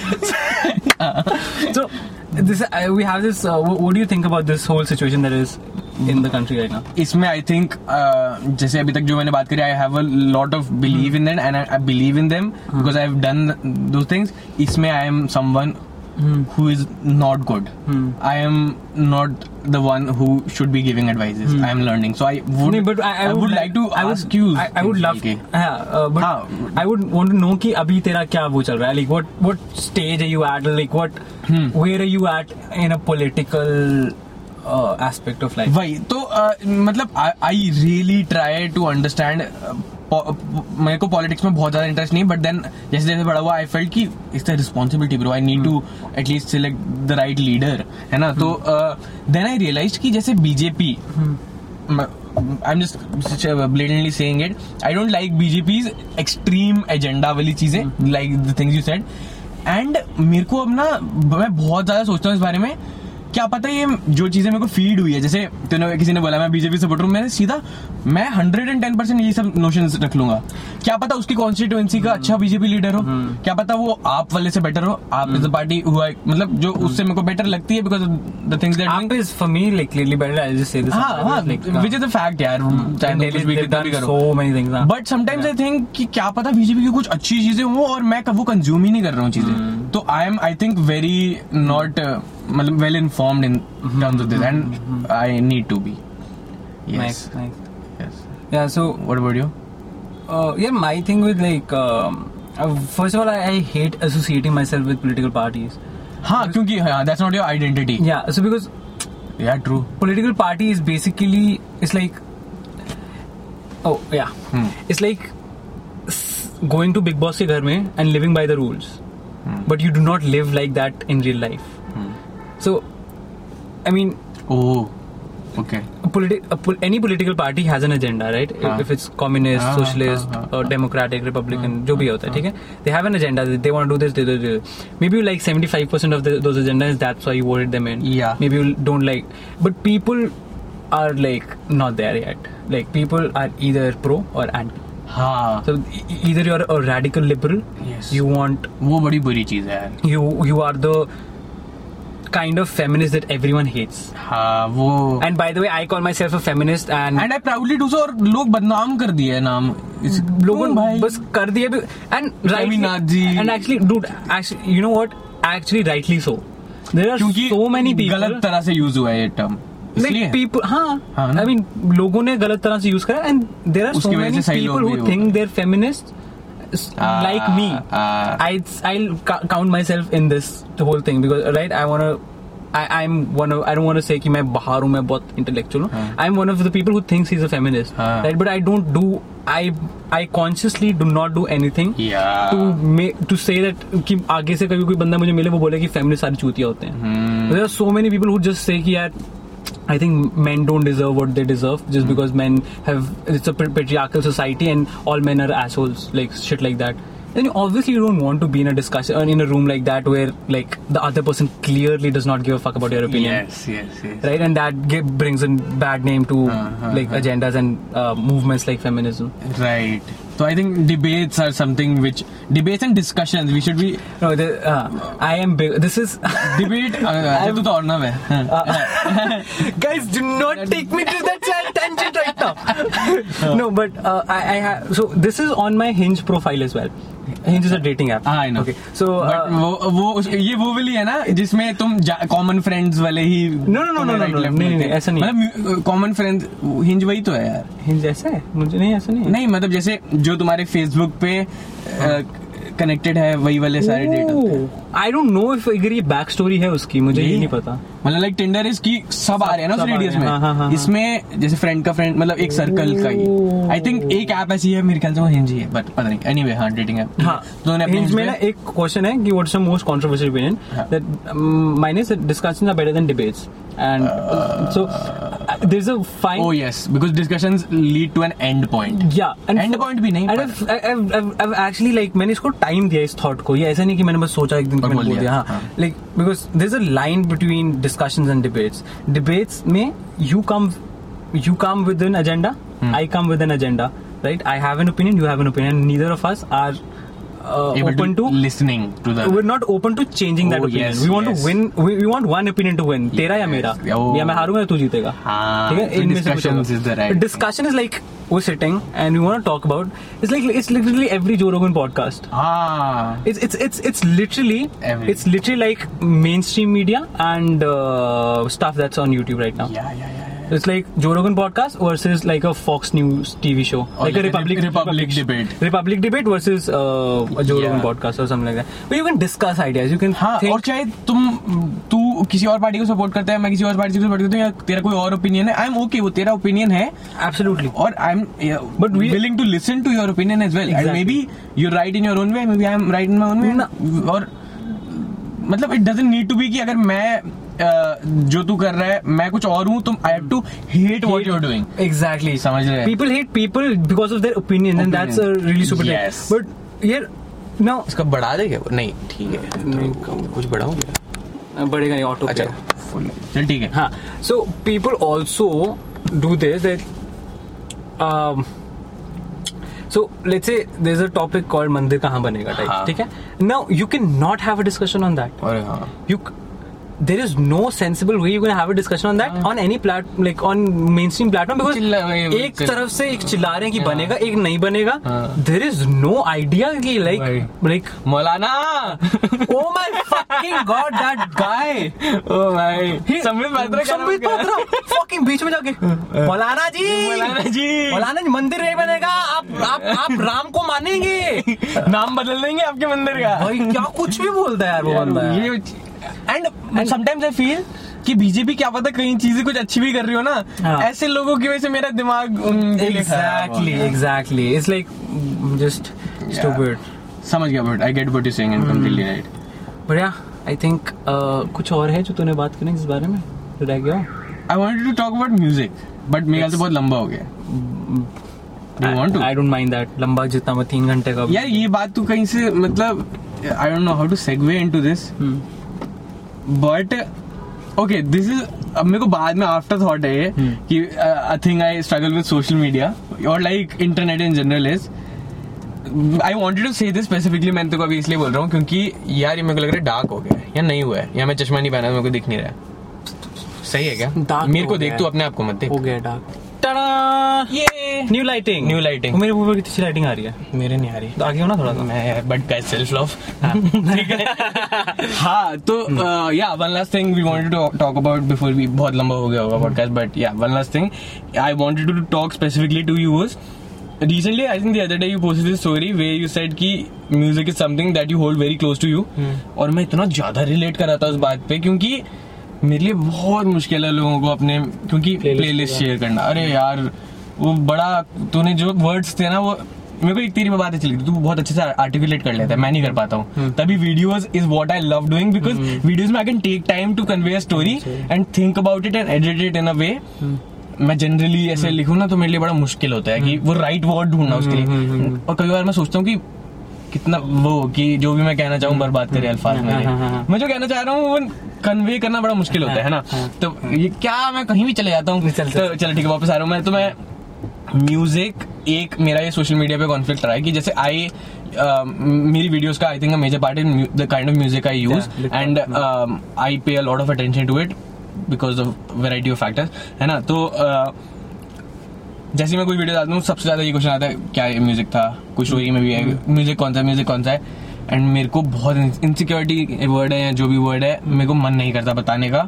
So this uh, we have this uh, what do you think about this whole situation that is in the country right now? इसमें आई थिंक जैसे अभी तक जो मैंने बात करी, I have a lot of believe in that and I believe in them because I have done those things. इसमें I am someone Hmm. who is not good. Hmm. I am not the one who should be giving advices. Hmm. I am learning, so I would. No, but I, I, I would, would like to I ask would, you. I, I would love. Yeah, uh, but Haan. I would want to know कि अभी तेरा क्या वो चल रहा है? Like what what stage are you at? Like what hmm. where are you at in a political uh, aspect of life? वही तो uh, मतलब I, I really try to understand. Uh, मेरे को पॉलिटिक्स में बहुत ज्यादा इंटरेस्ट नहीं, but then जैसे जैसे बड़ा हुआ आई फेल्ट कि it's the responsibility bro, I need to at least select the right leader, है ना. तो देन आई रियलाइज कि जैसे BJP, I am just blatantly saying it, I don't like BJP's extreme agenda वाली चीजें, like the things you said. And मेरे को अब ना मैं बहुत ज्यादा सोचता हूँ इस बारे में, क्या पता ये जो चीजें मेरे को फीड हुई है, जैसे तूने किसी ने बोला मैं बीजेपी सपोर्टर हूँ, मैंने सीधा मैं हंड्रेड एंड टेन परसेंट ये सब नोशंस रख लूंगा. क्या पता उसकी कॉन्स्टिट्यूएंसी का अच्छा बीजेपी लीडर हो, क्या पता वो आप वाले से बेटर हो, आप इज द पार्टी हुआ मतलब जो उससे मेरे को बेटर लगती है because the things that AAP is for me like clearly better. I just say this, हां हां व्हिच इज द फैक्ट यार, चाहे कुछ भी कितना भी करो, so many things. But sometimes I think कि क्या पता बीजेपी की कुछ अच्छी चीजें हो और मैं वो कंज्यूम ही नहीं कर रहा हूँ चीजें. तो I am I think very not मतलब well informed in terms of this, and I need to be. Yes. Nice, nice. Yes. Yeah. So what about you? Uh, yeah, my thing with like um, uh, first of all, I, I hate associating myself with political parties. हाँ, क्योंकि हाँ, that's not your identity. Yeah. So because yeah, true. Political party is basically it's like oh yeah, hmm. it's like going to Big Boss के घर में and living by the rules, hmm. but you do not live like that in real life. So, I mean, oh, okay. A politi- a pol- any political party has an agenda, right? हाँ. If it's communist, हाँ, socialist, हाँ, or हाँ, democratic, republican, हाँ, जो भी होता है, ठीक है? They have an agenda. They want to do this. They do this. Maybe you like seventy-five percent of the, those agendas. That's why you voted them in. Yeah. Maybe you don't like, but people are like not there yet. Like people are either pro or anti. हाँ. So e- either you're a radical liberal. Yes. You want. वो बड़ी बुरी चीज है. You you are the kind of feminist that everyone hates. हाँ वो. And by the way, I call myself a feminist and and I proudly do so. और लोग बदनाम कर दिए नाम. लोगों बस कर दिए and rightly and actually dude actually you know what actually rightly so. There are so many people. गलत तरह से यूज हुआ है ये टर्म. Like people, हाँ. I mean लोगों ने गलत तरह से यूज करा and there are so many people who think they're feminists. Uh, like me, uh, I I'll count myself in this the whole thing because right I want to I I'm one of I don't want to say कि मैं बाहर हूँ, मैं बहुत intellectual हूँ. I'm one of the people who thinks he's a feminist, right? But I don't do I I consciously do not do anything yeah. to make to say that कि आगे से कभी कोई बंदा मुझे मिले वो बोले कि feminist सारी चूतिया होते हैं. hmm. There are so many people who just say कि यार I think men don't deserve what they deserve just because men have it's a patriarchal society and all men are assholes, like shit like that. Then you obviously don't want to be in a discussion in a room like that where like the other person clearly does not give a fuck about your opinion. Yes, yes, yes. Right, and that give, brings a bad name to uh-huh, like uh-huh. agendas and uh, movements like feminism. Right. So I think debates are something which debates and discussions we should be. No, the, uh, I am big. This is debate. uh, तो और ना मैं. Guys, do not take me to that tangent right now. No, but uh, I, I have. So this is on my Hinge profile as well. Hinge is a dating app. हाँ, I know. Okay, so uh, वो वो ये वो वाली है ना जिसमें तुम common friends वाले ही. No, no, no, no, no, no, नहीं नहीं ऐसा नहीं. मतलब common friends Hinge वही तो है यार. Hinge ऐसा है? मुझे नहीं ऐसा नहीं. नहीं मतलब जैसे जो तुम्हारे Facebook पे कनेक्टेड है वही वाले सारे data. I don't know if अगर ये बैक स्टोरी है उसकी, मुझे ये नहीं पता. मतलब लाइक टिंडर इस की सब आ रहे हैं ना उस रेडियस में. हाँ, हाँ, हाँ, इसमें जैसे फ्रेंड का फ्रेंड मतलब एक सर्कल का ही. आई थिंक एक ऐप ऐसी है मेरे ख्याल से वो हिंज ही है, बट पता नहीं. एनीवे हाँ डेटिंग ऐप. हाँ हिंज में ना एक क्वेश्चन है कि what's the most controversial opinion. That mine is discussions are better than debates. And uh, so uh, there's a fine. Oh yes, because discussions lead to an end point. Yeah, and end point भी नहीं. And I've, I've, I've, I've actually like मैंने इसको time दिया इस thought को. ये ऐसा नहीं कि मैंने बस सोचा एक दिन मैंने बोल दिया. हाँ. Like because there's a line between discussions and debates. Debates में you come you come with an agenda. Hmm. I come with an agenda. Right? I have an opinion. You have an opinion. Neither of us are. Uh, open to, to listening to the. We're not open to changing that oh, opinion. Yes, we want yes. to win. We, we want one opinion to win. तेरा या मेरा. Oh. या मैं हारूंगा या तू जीतेगा. ठीक है. So discussions is the right. Discussion is like we're sitting and we want to talk about. It's like it's literally every Joe Rogan podcast. Ah. It's it's it's it's literally every. It's literally like mainstream media and uh, stuff that's on YouTube right now. Yeah, yeah, yeah. It's like Joe Rogan podcast versus like a Fox News T V show, or like, like a Republic Republic, Republic debate, Republic debate versus uh, a Joe yeah. Rogan podcast or something like that. But you can discuss ideas. You can. हाँ. और चाहे तुम तू किसी और party को support करता है, मैं किसी और पार्टी को सपोर्ट करता हूँ, या तेरा कोई और ओपिनियन है, आई एम ओके. वो तेरा ओपिनियन है. Absolutely. और I am but willing to listen to your opinion as well. Exactly. And maybe you're right in your own way. Maybe I am right in my own way. No. और मतलब it doesn't need to be कि अगर मैं Uh, जो तू कर रहा है मैं कुछ और हूँ, तुम I have to hate what you are doing. Exactly. समझ रहे हैं. People hate people because of their opinion and that's a really stupid thing. But यार नाउ इसका बढ़ा देगा. नहीं ठीक है. नहीं कुछ बढ़ाओगे? बढ़ेगा नहीं. ऑटो. अच्छा चल ठीक है. हाँ. So people also do this that um so let's say there's a topic called मंदिर कहाँ बनेगा टाइप. ठीक है. Now you cannot have a discussion on that. अरे हाँ. You there is no sensible way you're going to have a discussion on that uh, on any plat like on mainstream platform because एक तरफ से एक चिल्ला रहे हैं कि बनेगा, एक नहीं बनेगा. There is no idea कि like like Maulana. Oh my fucking god, that guy. Oh my. Sambit Patra. Sambit Patra fucking बीच में जाके मौलाना जी मौलाना जी मौलाना जी मंदिर नहीं बनेगा. आप आप आप राम को मानेंगे. नाम बदल देंगे आपके मंदिर का. भाई क्या कुछ भी बोलता है यार वो बंदा. ये एंड समटाइम्स आई फील कि बीजेपी क्या पता कई चीजें कुछ अच्छी भी कर रही हो ना. हाँ. ऐसे लोगों की वजह से मेरा दिमाग exactly exactly it's like just stupid. समझ गया. But I get what you saying and completely right. But yeah I think कुछ और है जो तूने बात करनी इस बारे में रह गया. I wanted to talk about music but मेरे ख्याल से बहुत लंबा हो गया. Do you want to? I don't mind that. लंबा जितना मैं तीन घंटे का. यार ये बात तू कहीं से मतलब I don't know how to segue into this. Hmm. But okay, this is अब मेरे को बाद में आफ्टर थॉट है hmm. कि I think I struggle with social media और like internet in general is I wanted to say this specifically. मैं तो अभी इसलिए बोल रहा हूँ क्योंकि यार ये मेरे को लग रहा है डार्क हो गया है या नहीं हुआ है, या मैं चश्मा नहीं पहना मेरे को दिख नहीं रहा है. सही है क्या? मेरे को देख, तू अपने आप को मत देख. हो गया डार्क. ये न्यू लाइटिंग न्यू लाइटिंग मेरे ऊपर कितनी लाइटिंग आ रही है? मेरे नहीं आ रही. तो आगे हो ना थोड़ा सा. मैं बट गाइस सेल्फ लव. ठीक है. हाँ तो yeah one last thing we wanted to talk about before we बहुत लंबा हो गया होगा podcast. But yeah one last thing I wanted to talk specifically to you was recently I think the other day you posted this story where you said कि music is something that you hold very close to you. और मैं इतना ज्यादा relate कर रहा था उस बात पे क्योंकि मेरे लिए बहुत मुश्किल है लोगों को अपने, क्योंकि प्लेलिस्ट शेयर करना, अरे यार वो बड़ा, तूने जो वर्ड्स थे ना वो मेरे को एक तेरी बात अच्छी लगती, तू बहुत अच्छे से आर्टिकुलेट कर लेता है, मैं नहीं कर पाता हूँ. तभी videos is what I love doing, because videos में I can take time to convey a story and think about it and edit it in a way. मैं जनरली ऐसे लिखूं ना तो मेरे लिए बड़ा मुश्किल होता है कि वो राइट वर्ड ढूंढना उसके लिए. और कई बार मैं सोचता हूँ कि कितना वो कि जो भी मैं कहना चाहूँ बर्बाद करे अल्फाज में, मैं जो कहना चाह रहा हूँ वो कन्वे करना बड़ा मुश्किल होता है ना. तो ये क्या मैं कहीं भी चले जाता हूँ. तो चलो ठीक है, वापस आ रहा हूँ मैं. तो मैं म्यूजिक, एक मेरा ये सोशल मीडिया पे कॉन्फ्लिक्ट रहा है कि जैसे आई मेरी वीडियोस का I think major part in the kind of music I use and I pay a lot of attention to it because of variety of factors, है ना. तो uh, जैसे मैं कोई वीडियो डालता हूँ सबसे ज्यादा ये क्वेश्चन आता है क्या ये म्यूजिक था, कुछ स्टोरी में भी है, म्यूजिक कौन सा है, म्यूजिक कौन सा है. एंड मेरे को बहुत इनसिक्योरिटी वर्ड है या जो भी वर्ड है, मेरे को मन नहीं करता बताने का.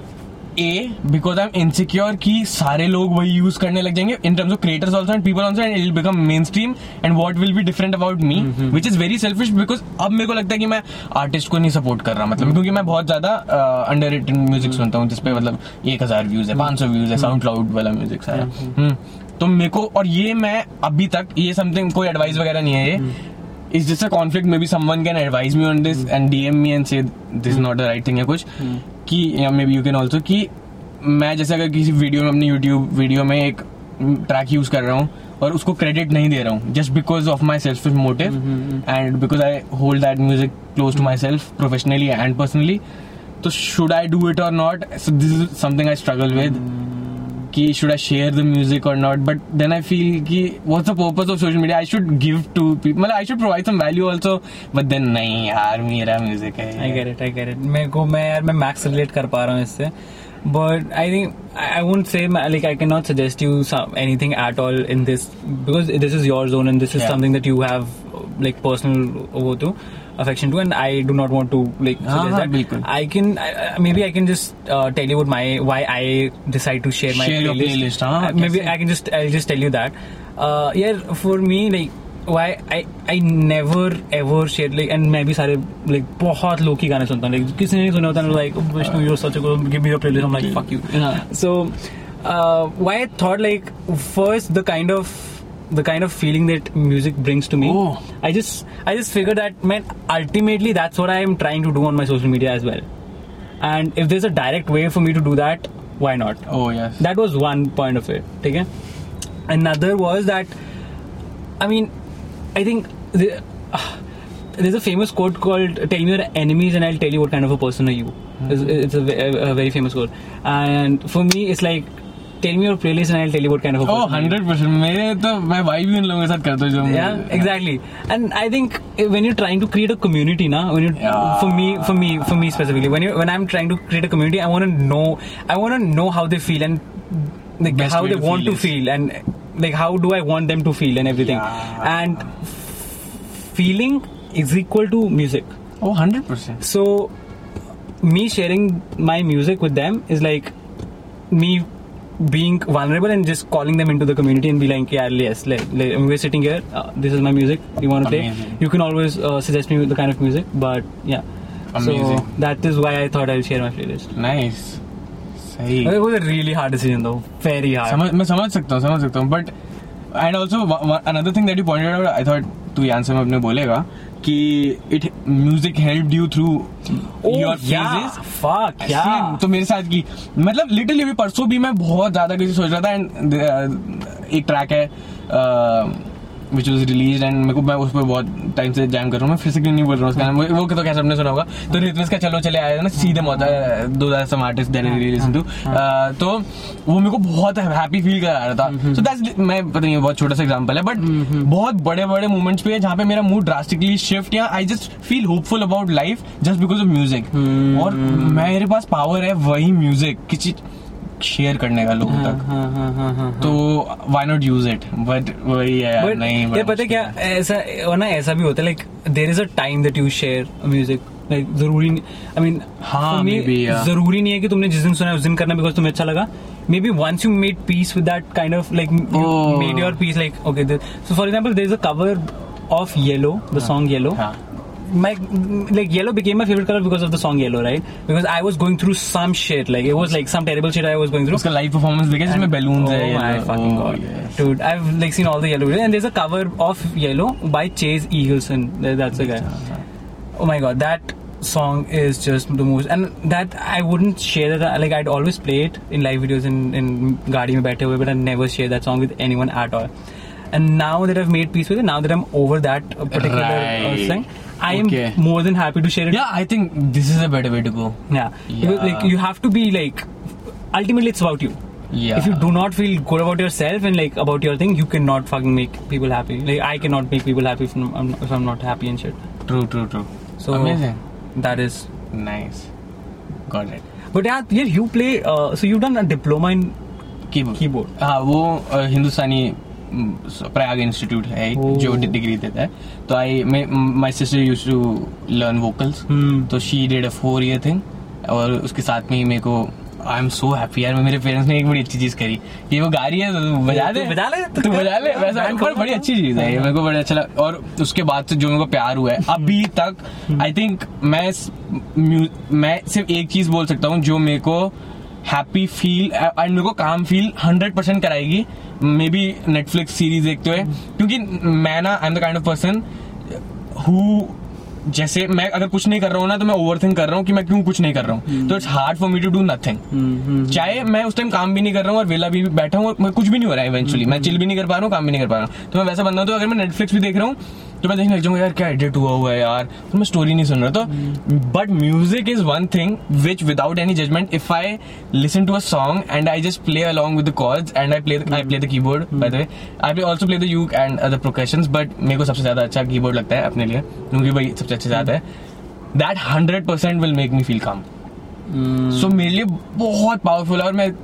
Uh because I am insecure कि सारे लोग वही यूज करने लग जाएंगे in terms of creators also and people also, and it will become mainstream and what will be different about me, which is very selfish. Because अब मेरे को लगता है कि मैं आर्टिस्ट को नहीं सपोर्ट कर रहा, मतलब क्योंकि मैं बहुत ज्यादा अंडररेटेड म्यूजिक सुनता हूँ जिसपे मतलब एक हजार व्यूज है, पांच सौ व्यूज है, साउंड क्लाउड वाला म्यूजिक सारा. तो मेरे को, और ये मैं अभी तक ये समथिंग कोई एडवाइस वगैरह नहीं है, ये is just a conflict. Maybe someone can advise me on this and DM me and say this is not the right thing या कुछ, कि या maybe you can also कि मैं जैसे अगर किसी वीडियो में अपनी यूट्यूब वीडियो में एक ट्रैक यूज कर रहा हूँ और उसको क्रेडिट नहीं दे रहा हूँ just because of my selfish motive and because I hold that music close to my self professionally and personally, तो शुड आई डू इट और not. So this is something I struggle with कि should I share the music or not, but then I feel कि what's the purpose of social media? I should give to people, मतलब I should provide some value also, but then नहीं यार मेरा music है. I get it, I get it. मेरे को मैं यार मैं max relate कर पा रहा हूँ इससे, but I think I won't say like I cannot suggest you some, anything at all in this because this is your zone and this is yeah. something that you have like personal वो तो affection to, and I do not want to like suggest that. बिल्कुल. I can I, maybe I can just uh, tell you what my why I decide to share my share playlist. Your playlist हाँ, uh, maybe I can just I'll just tell you that. Uh, yeah, for me like why I I never ever share like, and मैं भी सारे like बहुत लोग की गाने सुनता हूँ, like किसी ने नहीं सुना होता है like Vishnu you're such a good, give me your playlist, I'm like fuck you. Yeah. So uh, why I thought like first the kind of the kind of feeling that music brings to me, oh. I just I just figured that man ultimately that's what I am trying to do on my social media as well, and if there's a direct way for me to do that, why not? Oh yes, that was one point of it. Okay, another was that I mean I think the, uh, there's a famous quote called "Tell me your enemies and I'll tell you what kind of a person are you." Mm-hmm. It's, it's a, a, a very famous quote, and for me it's like tell me your playlist and I'll tell you what kind of a person. Oh, one hundred percent. मेरे तो मैं vibe भी उन लोगों के साथ करता हूँ जो. Yeah, exactly. And I think when you're trying to create a community, na, when you yeah. for me, for me, for me specifically, when you when I'm trying to create a community, I want to know, I want to know how they feel and like Best how they to want feel to is. feel and like how do I want them to feel and everything. Yeah. And feeling is equal to music. Oh, one hundred percent. So me sharing my music with them is like me being vulnerable and just calling them into the community and be like, yeah, yes, like, like we're sitting here, uh, this is my music, you want to play, you can always uh, suggest me the kind of music, but yeah. Amazing. So that is why I thought I'll share my playlist. Nice. सही. It was a really hard decision though, very hard. समझ मैं समझ सकता हूँ समझ सकता हूँ but and also another thing that you pointed out, I thought तू ये आंसर में अपने बोलेगा कि it music helped you through oh, your yeah, phases. fuck yeah. तो मेरे साथ की मतलब लिटरली अभी परसों भी मैं बहुत ज्यादा किसी सोच रहा था एंड uh, एक ट्रैक है uh, which was released and मेरे को मैं उस पर बहुत टाइम से जैम कर रहा हूँ, मैं फिर से क्यों नहीं बोल रहा हूँ उसका नाम, वो, वो तो कैसे आपने सुना होगा, तो रितविश का चलो चले आया ना सीधे मौत दो हजार some artist that I listen to, तो वो मेरे को बहुत हैप्पी फील करा रहा था. सो दैट्स मैं पता नहीं बहुत छोटा सा एग्जांपल है बट बहुत बड़े बड़े मोमेंट्स पे है जहाँ पे मेरा मूड ड्रास्टिकली शिफ्ट या I just feel hopeful about life just because of music. और मेरे पास पावर है वही म्यूजिक किसी शेयर करने का लोगों तक, हाँ, हाँ, हाँ, हाँ, तो why not use it. But वही है यार, नहीं ये पता है क्या ऐसा और ना ऐसा भी होता है like there is a time that you share music, like जरूरी आई मीन हाँ जरूरी नहीं है कि तुमने जिस दिन सुना उस दिन करना बिकॉज तुम्हें अच्छा लगा. Maybe once you made peace with that kind of like you oh. made your peace like okay. The, so for example, there is a cover of Yellow, the हाँ. song Yellow. हाँ. my like yellow became my favorite color because of the song Yellow, right? Because I was going through some shit, like it was like some terrible shit I was going through. उसका live performance देखा जिसमें balloons है. Oh my fucking god, yes. dude! I've like seen all the Yellow videos, and there's a cover of Yellow by Chase Eagleson. That's the guy. Oh my god, that song is just the most, and that I wouldn't share that. Like I'd always play it in live videos in in gaadi mein baithe hue, but I never share that song with anyone at all. And now that I've made peace with it, now that I'm over that particular Right. uh, thing, I am Okay. more than happy to share it. Yeah, I think this is a better way to go. Yeah. Yeah. Because, like you have to be like, ultimately it's about you. Yeah. If you do not feel good about yourself and like about your thing, you cannot fucking make people happy. Like I cannot make people happy if I'm, if I'm not happy and shit. True, true, true. So Amazing. that is Nice. Got it. But yeah, yeah, you play. Uh, so you've done a diploma in Keyboard. keyboard. हाँ वो अ, हिंदुस्तानी Prayag institute है एक, Oh. जो degree देता है. तो I my sister used to learn vocals. Hmm. तो she did a four year thing, और उसके साथ में ही मेरे को आई एम सो हैप्पी यार. मेरे पेरेंट्स ने एक बड़ी अच्छी चीज करी कि वो गा रही है तो तू बजा दे, तू बजा ले, तू बजा ले. वैसा पर बड़ी अच्छी चीज है ये, मेरे को बड़ा अच्छा लगा. और उसके बाद से जो मेरे को प्यार हुआ है अभी तक, आई थिंक मैं मैं सिर्फ एक चीज बोल सकता हूँ जो मेरे को हैप्पी फील एंड मेरे को काम फील हंड्रेड परसेंट कराएगी. मे बी नेटफ्लिक्स सीरीज देखते हुए, क्योंकि मैं ना I am the kind of person who, जैसे मैं अगर कुछ नहीं कर रहा हूँ ना तो मैं ओवर थिंक कर रहा हूँ कि मैं क्यों कुछ नहीं कर रहा हूँ. तो it's hard for me to do nothing. चाहे मैं उस टाइम काम भी नहीं कर रहा हूँ और वेला भी बैठा हूँ और कुछ भी नहीं हो रहा है, इवेंचुअली मैं चिल भी नहीं कर पा रहा हूँ, काम भी नहीं कर पा रहा हूँ. तो मैं वैसा बंदा हूँ. तो अगर मैं नेटफ्लिक्स भी देख रहा हूँ तो मैं देखने लग जाऊंगा यार क्या एडिट हुआ हुआ है यार, तो मैं स्टोरी नहीं सुन रहा. तो but music is one thing which without any judgement, if I listen to a song and I just play along with the chords and I play I play the keyboard. By the way I also play the uke and other percussions, but मेरे को सबसे ज्यादा अच्छा keyboard लगता है अपने लिए, क्योंकि भाई सबसे अच्छे से आता है. That hundred percent will make me feel calm. So मेरे लिए बहुत पावरफुल है और मैं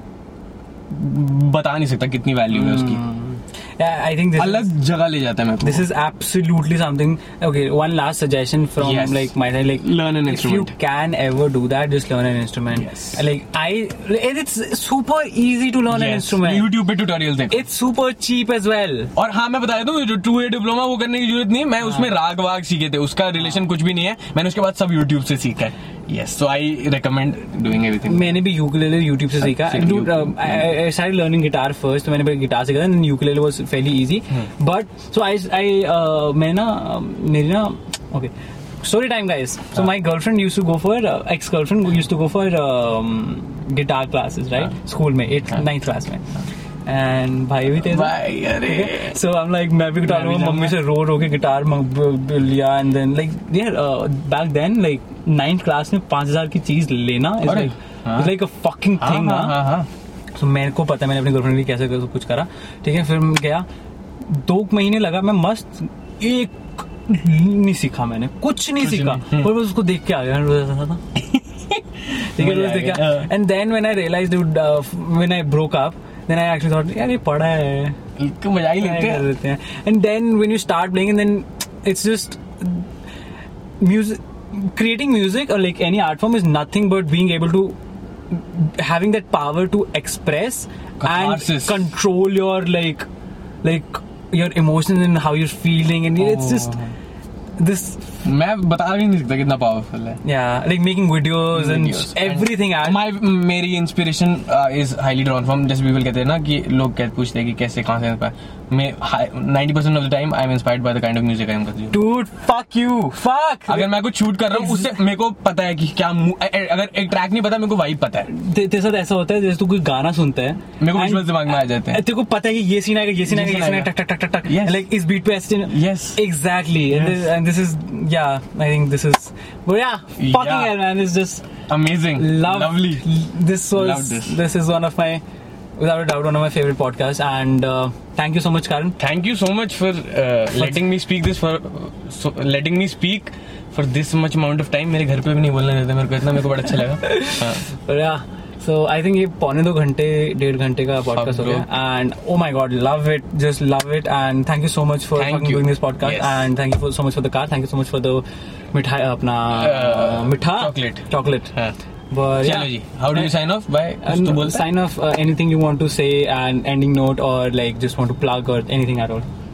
बता नहीं सकता कितनी वैल्यू है उसकी. Yeah, I think this अलग is, जगह ले जाता है मेरे को. this is absolutely something. Okay, one last suggestion from Yes. like my side, like Learn an if instrument. you can ever do that, just learn an instrument. Yes. Like I, and it's super easy to learn an Yes. instrument. YouTube पे tutorial देखो. It's super cheap as well. और हाँ मैं बता दूं, जो to A diploma वो करने की जरूरत नहीं. मैं उसमें राग वाग सीखे थे, उसका रिलेशन कुछ भी नहीं है. मैंने उसके बाद सब यूट्यूब से सीखा है. Yes, so I recommend doing everything. मैंने भी यूकेलेले YouTube से सीखा. Same Dude, uh, I, I started learning guitar first. तो मैंने पहले गिटार सीखा था, and ukulele was fairly easy. But so I I uh, मैं ना uh, मेरी ना okay. Story time, guys. So my girlfriend used to go for uh, ex-girlfriend used to go for um, guitar classes, right? School में eighth ninth class में. And भाई भी थे. भाई अरे So I'm like मैं भी गिटार मैं भी मम्मी से रो रो के गिटार लिया, and then like yeah uh, back then like ninth class में पाँच हजार की चीज लेना is अरे, like हाँ. it's like a fucking thing ना. हाँ हाँ. So मेरे को पता है मैंने अपनी गर्लफ्रेंड के लिए कैसे कैसे कुछ करा. ठीक है, फिर मैं गया, दो महीने लगा, मैं मस्त एक नहीं सीखा, मैंने कुछ नहीं सीखा, पर बस उसको देख के आ गया. ठीक है, रोज देख के. And then when I realised when I broke up, then I actually thought यार ये पढ़ा है, इसको मजा ही लेते हैं. लेते हैं. And then when you start playing, and then it's just music, creating music or like any art form is nothing but being able to having that power to express Catharsis. and control your like like your emotions and how you're feeling, and it's just this मैं बता भी नहीं सकता कितना powerful है. yeah like making videos, Videos. and everything. And my मेरी inspiration is highly drawn from, जैसे people कहते हैं ना कि लोग कहते पूछते हैं कि कैसे कहाँ से इंस्पायर. मैं ninety percent of the time I am inspired by the kind of music I am करती हूँ. Dude, fuck you, fuck. अगर मैं कुछ शूट कर रहा हूँ उससे मेरे को पता है कि क्या मू- अ- अ- अगर एक ट्रैक नहीं पता मेरे को वाइब पता है. ते- तेरे साथ ऐसा होता है जैसे तू कोई गाना सुनता है, मेरे को and विजुअल्स दिमाग में आ जाते हैं. तेरे को पता है कि ये सीन आएगा, ये सीन ये आएगा, ये scene सीन आएगा. आएगा, टक टक टक टक, Yes. like इस बीट पे ऐसे. Yes. Exactly. And, Yes. this, and this is yeah I think this is but yeah fucking Yeah. hell man, it's just Amazing. love Lovely. this was Loved this. this is one of my, without a doubt, one of my favorite podcasts, and uh, thank you so much, Karan. Thank you so much for uh, letting me speak this for so, letting me speak for this much amount of time. मेरे घर पे भी नहीं बोलने देते मेरे को, इतना मेरे को बड़ा अच्छा लगा. हाँ. But yeah, so I think ये पौने दो घंटे डेढ़ घंटे का podcast हो गया, and oh my god, love it, just love it, and thank you so much for Thank fucking you. doing this podcast, Yes. and thank you for, so much for the car, thank you so much for the मिठाई अपना Uh, मिठा chocolate. chocolate. हाँ. But चलो जी, how do you sign off? By कुछ and तो बोलते हैं? sign off uh, anything you want to say, and ending note, or like just want to plug or anything at all.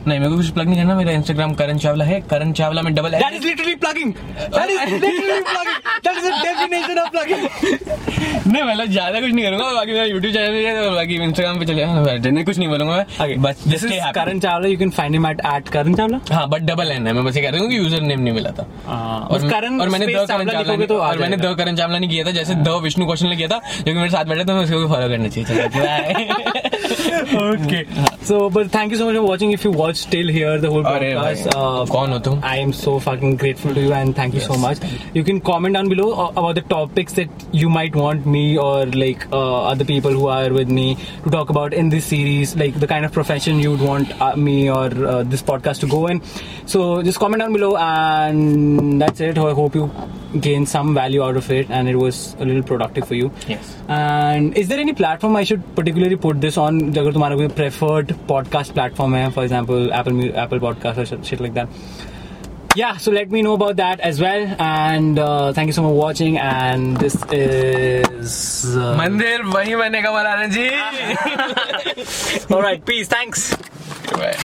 नहीं मेरे को कुछ प्लग नहीं करना. मेरा इंस्टाग्राम करण चावला है. करण चावला में double. That is literally plugging. That is literally plugging. That is the definition of plugging. नहीं मतलब ज्यादा कुछ नहीं करूंगा. बाकी मेरा यूट्यूब चैनल है तो बाकी इंस्टाग्राम पे चले जाना. कुछ नहीं बोलूंगा मैं. Okay. बस This is Karan Chawla. You can find him at at Karan Chawla. हाँ बट डबल एन है. मैं बस ये कह रहा हूँ कि यूजर नेम नहीं मिला था. और Karan और मैंने द करण चावला तो और मैंने द करण चावला नहीं किया था. जैसे द विष्णु कौशल ने किया था जो कि मेरे साथ बैठे तो मैं उसको फॉलो करना चाहिए. Okay. So, but thank you so much for watching. If you watched till here, the whole podcast. Uh, कौन हो तुम? I am so fucking grateful to you and thank you yes. so much. You can comment down below about the topics that you might want me or like uh, other people who are with me to talk about in this series, like the kind of profession you would want uh, me or uh, this podcast to go in. So just comment down below and that's it. I hope you gain some value out of it and it was a little productive for you. Yes. And is there any platform I should particularly put this on? अगर तुम्हारा कोई preferred podcast platform है, for example Apple Apple Podcast or shit like that. Yeah, so let me know about that as well. And uh, thank you so much for watching. And this is uh, मंदिर वही बनेगा मलाना जी. All right, peace. Thanks. Bye.